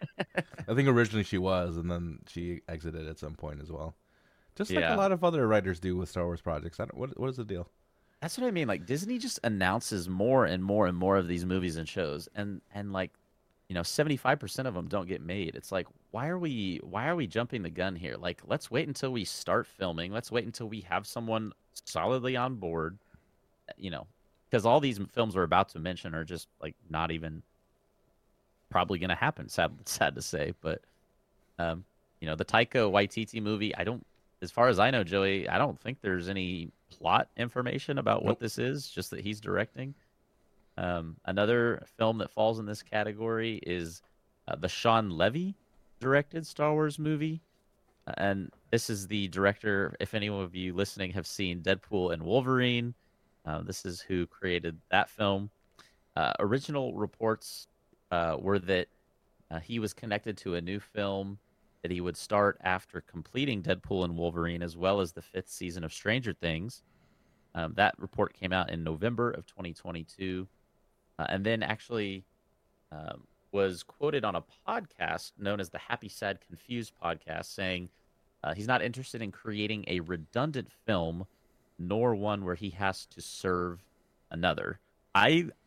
I think originally she was, and then she exited at some point as well. Just like a Yeah. lot of other writers do with Star Wars projects. I don't, what what is the deal? That's what I mean. Like Disney just announces more and more and more of these movies and shows, and and like, you know, seventy-five percent of them don't get made. It's like, why are we why are we jumping the gun here? Like, let's wait until we start filming. Let's wait until we have someone solidly on board. You know, because all these films we're about to mention are just like not even probably going to happen. Sad, sad to say, but um, you know, the Taika Waititi movie. I don't, as far as I know, Joey, I don't think there's any plot information about what Nope. this is. Just that he's directing. Um, another film that falls in this category is uh, the Sean Levy directed Star Wars movie. Uh, and this is the director, if any of you listening have seen Deadpool and Wolverine, uh, this is who created that film. Uh, original reports uh, were that uh, he was connected to a new film that he would start after completing Deadpool and Wolverine, as well as the fifth season of Stranger Things. Um, that report came out in November of twenty twenty-two. Uh, and then actually um, was quoted on a podcast known as the Happy, Sad, Confused podcast, saying uh, he's not interested in creating a redundant film, nor one where he has to serve another. I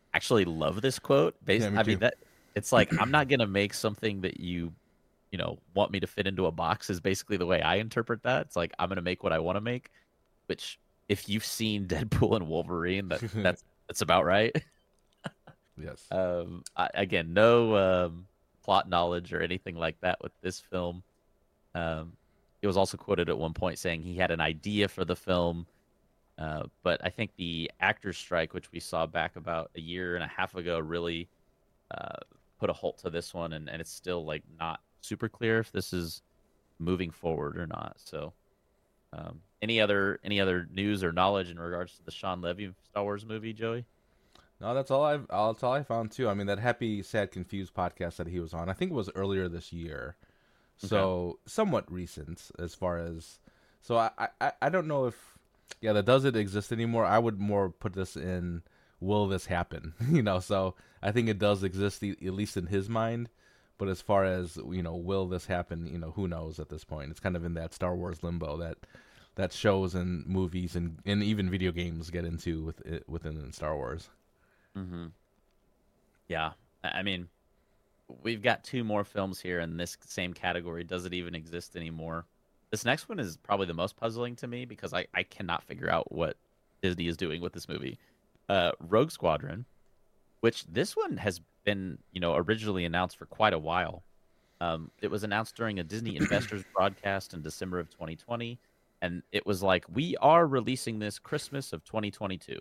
actually love this quote. Yeah, Based, me I too. mean that it's like I'm not gonna make something that you, you know, want me to fit into a box. Is basically the way I interpret that. It's like I'm gonna make what I want to make. Which, if you've seen Deadpool and Wolverine, that that's that's about right. Yes. Um, I, again, no um, plot knowledge or anything like that with this film. Um, he was also quoted at one point saying he had an idea for the film, uh, but I think the actors' strike, which we saw back about a year and a half ago, really uh, put a halt to this one, and, and it's still like not super clear if this is moving forward or not. So, um, any other any other news or knowledge in regards to the Sean Levy Star Wars movie, Joey? No, that's all I've. That's all I found too. I mean, that Happy, Sad, Confused podcast that he was on, I think it was earlier this year, Okay. so somewhat recent as far as. So I, I, I don't know if, yeah, that does it exist anymore. I would more put this in, will this happen? you know, so I think it does exist e- at least in his mind, but as far as you know, will this happen? You know, who knows at this point? It's kind of in that Star Wars limbo that that shows and movies and and even video games get into with it within Star Wars. Mm-hmm. Yeah, I I mean, we've got two more films here in this same category. Does it even exist anymore? This next one is probably the most puzzling to me because I, I cannot figure out what Disney is doing with this movie. Uh, Rogue Squadron, which this one has been, you know, originally announced for quite a while. Um, it was announced during a Disney Investors broadcast in December of twenty twenty, and it was like, we are releasing this Christmas of twenty twenty-two.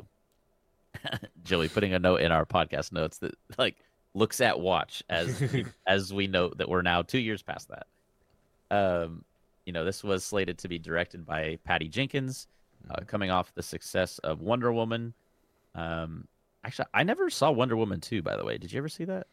Joey putting a note in our podcast notes that like looks at watch as as we note that we're now two years past that. Um, you know, this was slated to be directed by Patty Jenkins, uh, coming off the success of Wonder Woman. Um, actually, I never saw Wonder Woman two, by the way. Did you ever see that?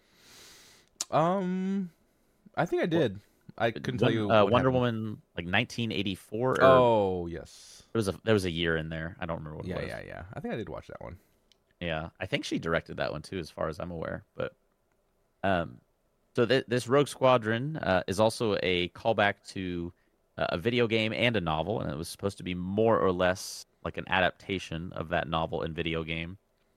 Um, I think I What, did. I couldn't tell one, you uh, what Wonder happened. Woman, like nineteen eighty-four, or Oh, yes. there was a there was a year in there. I don't remember what Yeah, it was. yeah, yeah. I think I did watch that one. Yeah, I think she directed that one too, as far as I'm aware. But um, so th- this Rogue Squadron uh, is also a callback to uh, a video game and a novel, and it was supposed to be more or less like an adaptation of that novel and video game.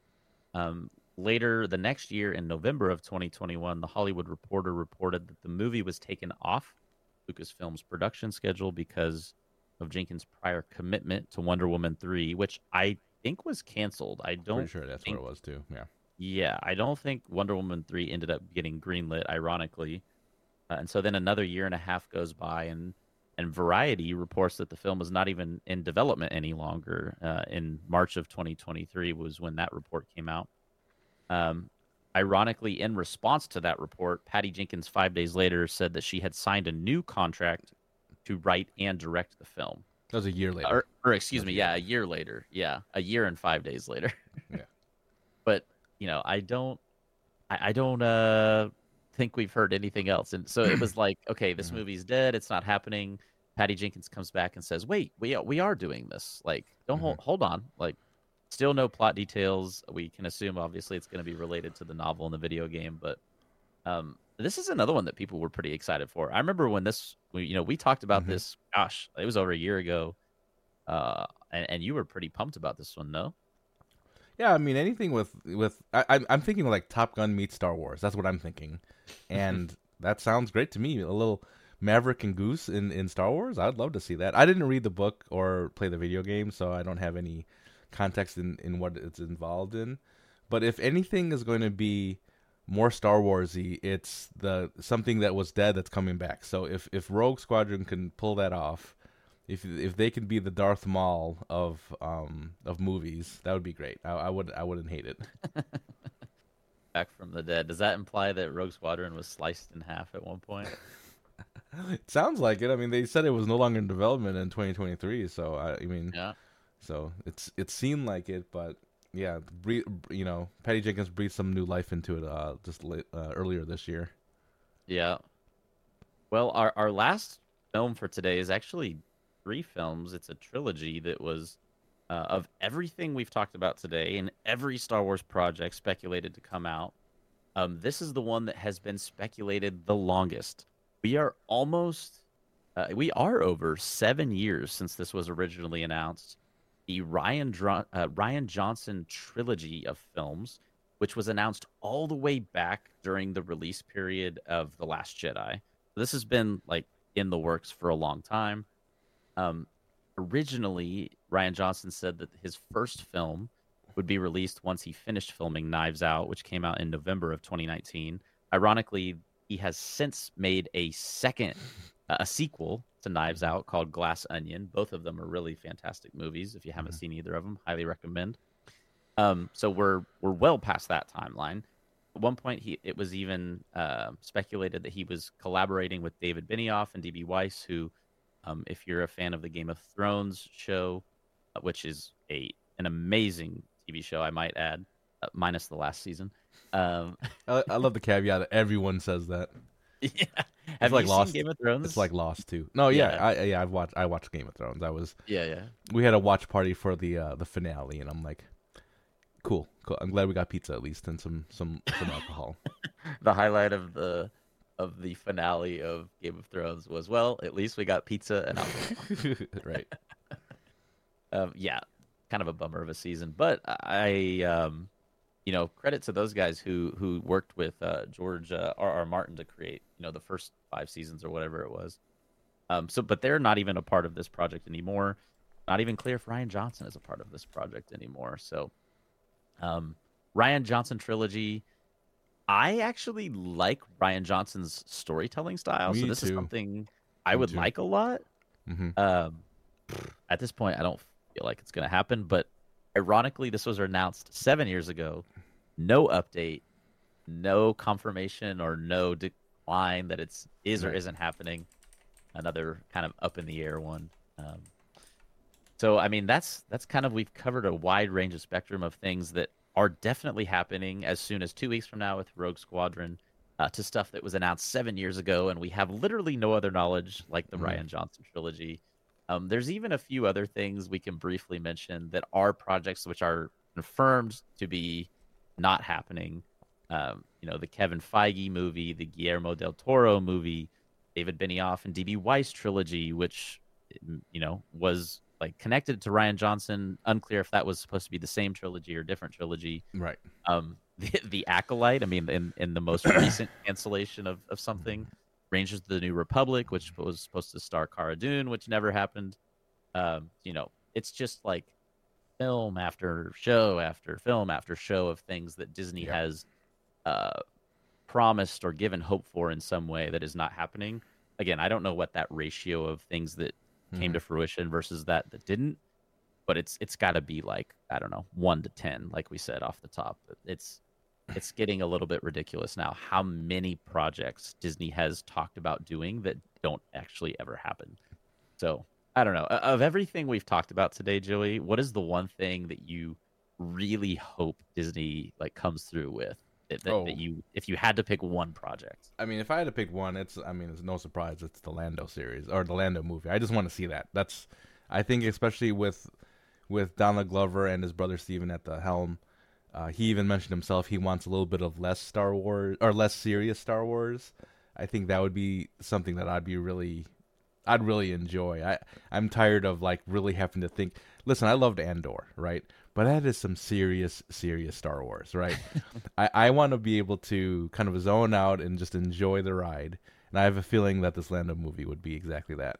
Um, later the next year, in November of twenty twenty-one, the Hollywood Reporter reported that the movie was taken off Lucasfilm's production schedule because of Jenkins' prior commitment to Wonder Woman three, which I think was canceled. I Pretty don't sure that's think what it was too. Yeah. yeah, I don't think Wonder Woman three ended up getting greenlit, ironically. Uh, and so then another year and a half goes by, and, and Variety reports that the film is not even in development any longer. Uh, in March of twenty twenty-three was when that report came out. Um, ironically, in response to that report, Patty Jenkins, five days later, said that she had signed a new contract to write and direct the film. That was a year later. Or, or excuse That was me, a year yeah, a later. year later. Yeah, a year and five days later. Yeah. But you know, I don't, I, I don't uh think we've heard anything else. And so it was like, okay, this Mhm. movie's dead. It's not happening. Patty Jenkins comes back and says, "Wait, we are- we are doing this. Like, don't hold Mhm. hold on. Like, still no plot details. We can assume obviously it's going to be related to the novel and the video game, but um, this is another one that people were pretty excited for. I remember when this, we, you know, we talked about Mhm. this. Gosh, it was over a year ago, uh, and, and you were pretty pumped about this one, no? Yeah, I mean anything with with I, I'm I'm thinking like Top Gun meets Star Wars. That's what I'm thinking, and that sounds great to me. A little Maverick and Goose in in Star Wars. I'd love to see that. I didn't read the book or play the video game, so I don't have any context in in what it's involved in. But if anything is going to be more Star Warsy, it's the something that was dead that's coming back. So if if Rogue Squadron can pull that off, if if they can be the Darth Maul of um of movies, that would be great. I, I would I wouldn't hate it. Back from the dead. Does that imply that Rogue Squadron was sliced in half at one point? It sounds like it. I mean, they said it was no longer in development in twenty twenty-three. So I, I mean, Yeah. so it's it seemed like it, but yeah, breathe, you know, Patty Jenkins breathed some new life into it uh, just late, uh, earlier this year. Yeah. Well, our our last film for today is actually three films. It's a trilogy that was uh, of everything we've talked about today and every Star Wars project speculated to come out. Um, this is the one that has been speculated the longest. We are almost, uh, we are over seven years since this was originally announced. The Ryan Dro- uh, Ryan Johnson trilogy of films, which was announced all the way back during the release period of The Last Jedi. This has been like in the works for a long time. Um, Originally, Ryan Johnson said that his first film would be released once he finished filming Knives Out, which came out in November of twenty nineteen. Ironically, he has since made a second, uh, a sequel to Knives Out called Glass Onion. Both of them are really fantastic movies. If you haven't Mhm. seen either of them, highly recommend. Um, so we're we're well past that timeline. At one point, he it was even uh, speculated that he was collaborating with David Benioff and D B. Weiss, who, um, if you're a fan of the Game of Thrones show, uh, which is a an amazing T V show, I might add, uh, minus the last season. Um, I, I love the caveat that everyone says that. yeah, It's have like you Lost. seen Game of Thrones? It's like Lost too. No, yeah, Yeah. I yeah, I've watched I watched Game of Thrones. I was yeah, yeah. we had a watch party for the uh, the finale, and I'm like, cool, cool. I'm glad we got pizza at least and some some some alcohol. The highlight of the of the finale of Game of Thrones was, well, at least we got pizza and alcohol. Right. Um, yeah, kind of a bummer of a season, but I, um, you know, credit to those guys who who worked with uh, George uh, R. R. Martin to create, you know, the first five seasons or whatever it was. Um, so, but they're not even a part of this project anymore. Not even clear if Ryan Johnson is a part of this project anymore. So, um, Ryan Johnson trilogy. I actually like Ryan Johnson's storytelling style, Me so this is too. something I Me would too. like a lot. hmm Um, at this point, I don't feel like it's going to happen, but ironically, this was announced seven years ago. No update, no confirmation, or no decline that it's is or Right. isn't happening. Another kind of up in the air one. Um, so, I mean, that's that's kind of we've covered a wide range of spectrum of things that are definitely happening as soon as two weeks from now with Rogue Squadron, uh, to stuff that was announced seven years ago, and we have literally no other knowledge like the Mhm. Ryan Johnson trilogy. Um, there's even a few other things we can briefly mention that are projects which are confirmed to be not happening. Um, you know, the Kevin Feige movie, the Guillermo del Toro movie, David Benioff and D B. Weiss trilogy, which, mm, you know, was like connected to Ryan Johnson. Unclear if that was supposed to be the same trilogy or different trilogy. Right. Um, the, the Acolyte, I mean, in, in the most recent cancellation of, of something, Rangers of the New Republic, which was supposed to star Cara Dune, which never happened. Um, you know, it's just like film after show after film after show of things that Disney Yeah. has uh, promised or given hope for in some way that is not happening. Again, I don't know what that ratio of things that came Mhm. to fruition versus that that didn't, but it's it's got to be like, I don't know, one to ten, like we said off the top. It's it's getting a little bit ridiculous now how many projects Disney has talked about doing that don't actually ever happen. So I don't know. Of everything we've talked about today, Joey, what is the one thing that you really hope Disney like comes through with? That, that, Oh. that you, if you had to pick one project, I mean, if I had to pick one, it's I mean, it's no surprise it's the Lando series or the Lando movie. I just want to see that. That's I think especially with with Donald Glover and his brother Steven at the helm. Uh, he even mentioned himself he wants a little bit of less Star Wars or less serious Star Wars. I think that would be something that I'd be really I'd really enjoy. I I'm tired of like really having to think. Listen, I loved Andor, right? But that is some serious, serious Star Wars, right? I, I want to be able to kind of zone out and just enjoy the ride. And I have a feeling that this Lando movie would be exactly that.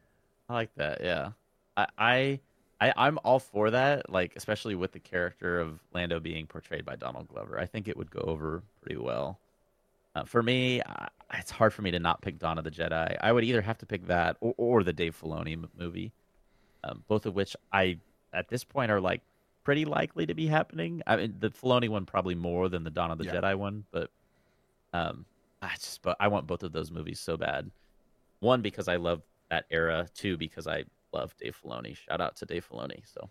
I like that. Yeah, I, I, I, I'm all for that. Like, especially with the character of Lando being portrayed by Donald Glover, I think it would go over pretty well. Uh, for me, I, it's hard for me to not pick Dawn of the Jedi. I would either have to pick that or, or the Dave Filoni m- movie, um, both of which I, at this point, are like pretty likely to be happening. I mean, the Filoni one probably more than the Dawn of the Yeah. Jedi one, but um, I just, but I want both of those movies so bad. One, because I love that era. Two, because I love Dave Filoni. Shout out to Dave Filoni. So,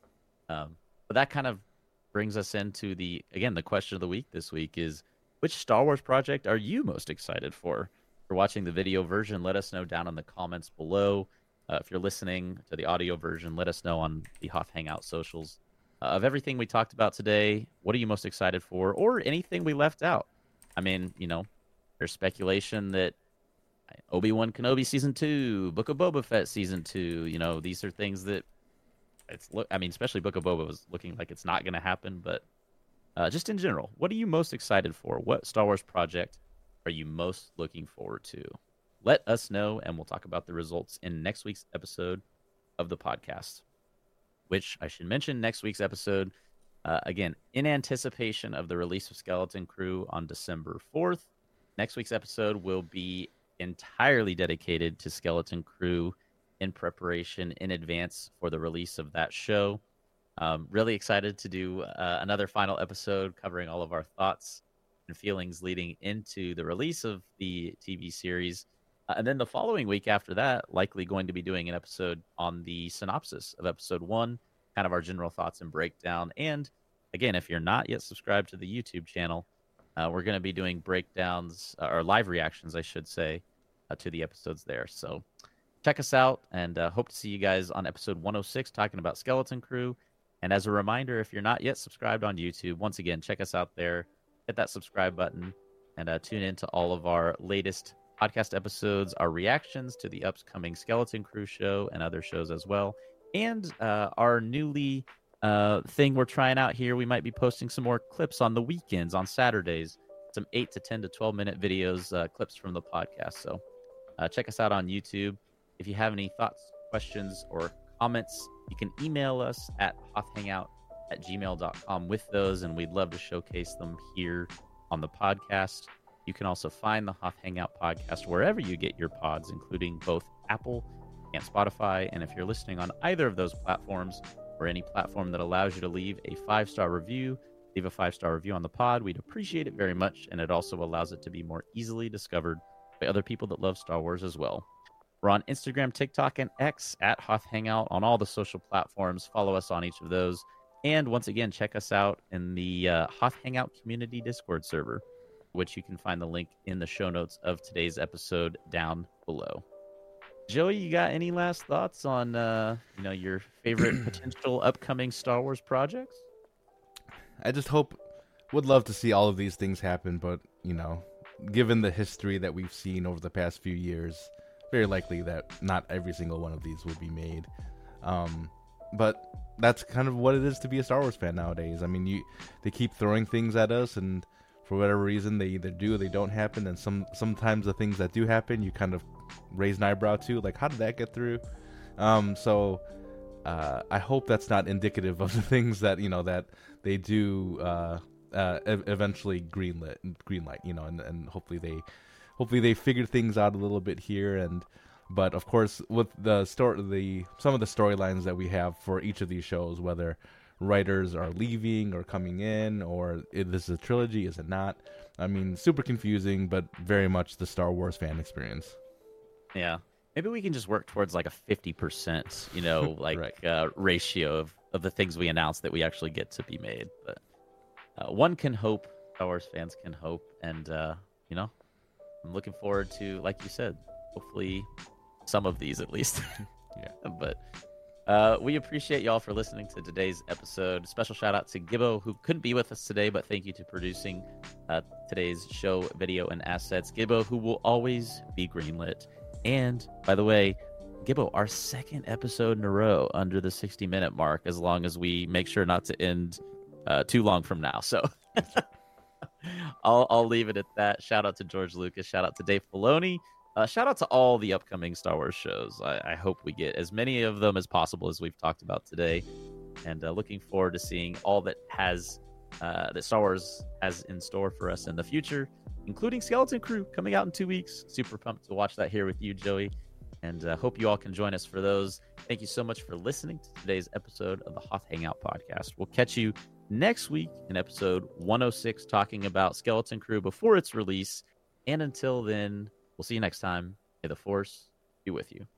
um, but that kind of brings us into the again the question of the week this week is, which Star Wars project are you most excited for? For watching the video version, let us know down in the comments below. Uh, if you're listening to the audio version, let us know on the Hoth Hangout socials. Uh, of everything we talked about today, what are you most excited for, or anything we left out? I mean, you know, there's speculation that Obi-Wan Kenobi season two, Book of Boba Fett season two. You know, these are things that it's look. I mean, especially Book of Boba was looking like it's not going to happen, but uh, just in general, what are you most excited for? What Star Wars project are you most looking forward to? Let us know, and we'll talk about the results in next week's episode of the podcast, which I should mention next week's episode, uh, again, in anticipation of the release of Skeleton Crew on December fourth. Next week's episode will be entirely dedicated to Skeleton Crew in preparation in advance for the release of that show. Um, really excited to do uh, another final episode covering all of our thoughts and feelings leading into the release of the T V series. Uh, and then the following week after that, likely going to be doing an episode on the synopsis of episode one, kind of our general thoughts and breakdown. And again, if you're not yet subscribed to the YouTube channel, uh, we're going to be doing breakdowns, uh, or live reactions, I should say, uh, to the episodes there. So check us out, and uh, hope to see you guys on episode one oh six talking about Skeleton Crew. And as a reminder, if you're not yet subscribed on YouTube, once again, check us out there. Hit that subscribe button and uh, tune in to all of our latest podcast episodes, our reactions to the upcoming Skeleton Crew show and other shows as well. And uh, our newly uh, thing we're trying out here, we might be posting some more clips on the weekends, on Saturdays, some eight to ten to twelve minute videos, uh, clips from the podcast. So uh, check us out on YouTube. If you have any thoughts, questions, or comments, you can email us at hothhangout at gmail dot com with those, and we'd love to showcase them here on the podcast. You can also find the Hoth Hangout podcast wherever you get your pods, including both Apple and Spotify. And if you're listening on either of those platforms or any platform that allows you to leave a five-star review, leave a five-star review on the pod. We'd appreciate it very much, and it also allows it to be more easily discovered by other people that love Star Wars as well. We're on Instagram, TikTok, and X at Hoth Hangout on all the social platforms. Follow us on each of those. And once again, check us out in the uh, Hoth Hangout Community Discord server, which you can find the link in the show notes of today's episode down below. Joey, you got any last thoughts on uh, you know, your favorite potential upcoming Star Wars projects? I just hope, would love to see all of these things happen, but, you know, given the history that we've seen over the past few years, very likely that not every single one of these will be made. Um, but that's kind of what it is to be a Star Wars fan nowadays. I mean, you they keep throwing things at us, and for whatever reason, they either do or they don't happen. And some sometimes the things that do happen, you kind of raise an eyebrow to, like, how did that get through? Um, so uh, I hope that's not indicative of the things that, you know, that they do uh, uh, eventually greenlit, greenlight, you know, and, and hopefully they hopefully they figured things out a little bit here. And but of course, with the story, the some of the storylines that we have for each of these shows, whether writers are leaving or coming in, or is this a trilogy, is it not? I mean, super confusing, but very much the Star Wars fan experience. Yeah. Maybe we can just work towards like a fifty percent, you know, like right. uh, ratio of, of the things we announce that we actually get to be made. But uh, one can hope, Star Wars fans can hope. And, uh, you know, I'm looking forward to, like you said, hopefully some of these at least. Yeah. But uh, we appreciate y'all for listening to today's episode. Special shout out to Gibbo, who couldn't be with us today, but thank you to producing uh, today's show, video, and assets. Gibbo, who will always be greenlit. And, by the way, Gibbo, our second episode in a row under the sixty minute mark, as long as we make sure not to end uh, too long from now. So I'll, I'll leave it at that. Shout out to George Lucas. Shout out to Dave Filoni. Uh, shout out to all the upcoming Star Wars shows. I, I hope we get as many of them as possible as we've talked about today. And uh, looking forward to seeing all that has uh, that Star Wars has in store for us in the future, including Skeleton Crew coming out in two weeks. Super pumped to watch that here with you, Joey. And uh, hope you all can join us for those. Thank you so much for listening to today's episode of the Hoth Hangout podcast. We'll catch you next week in episode one oh six, talking about Skeleton Crew before its release. And until then, we'll see you next time. May the Force be with you.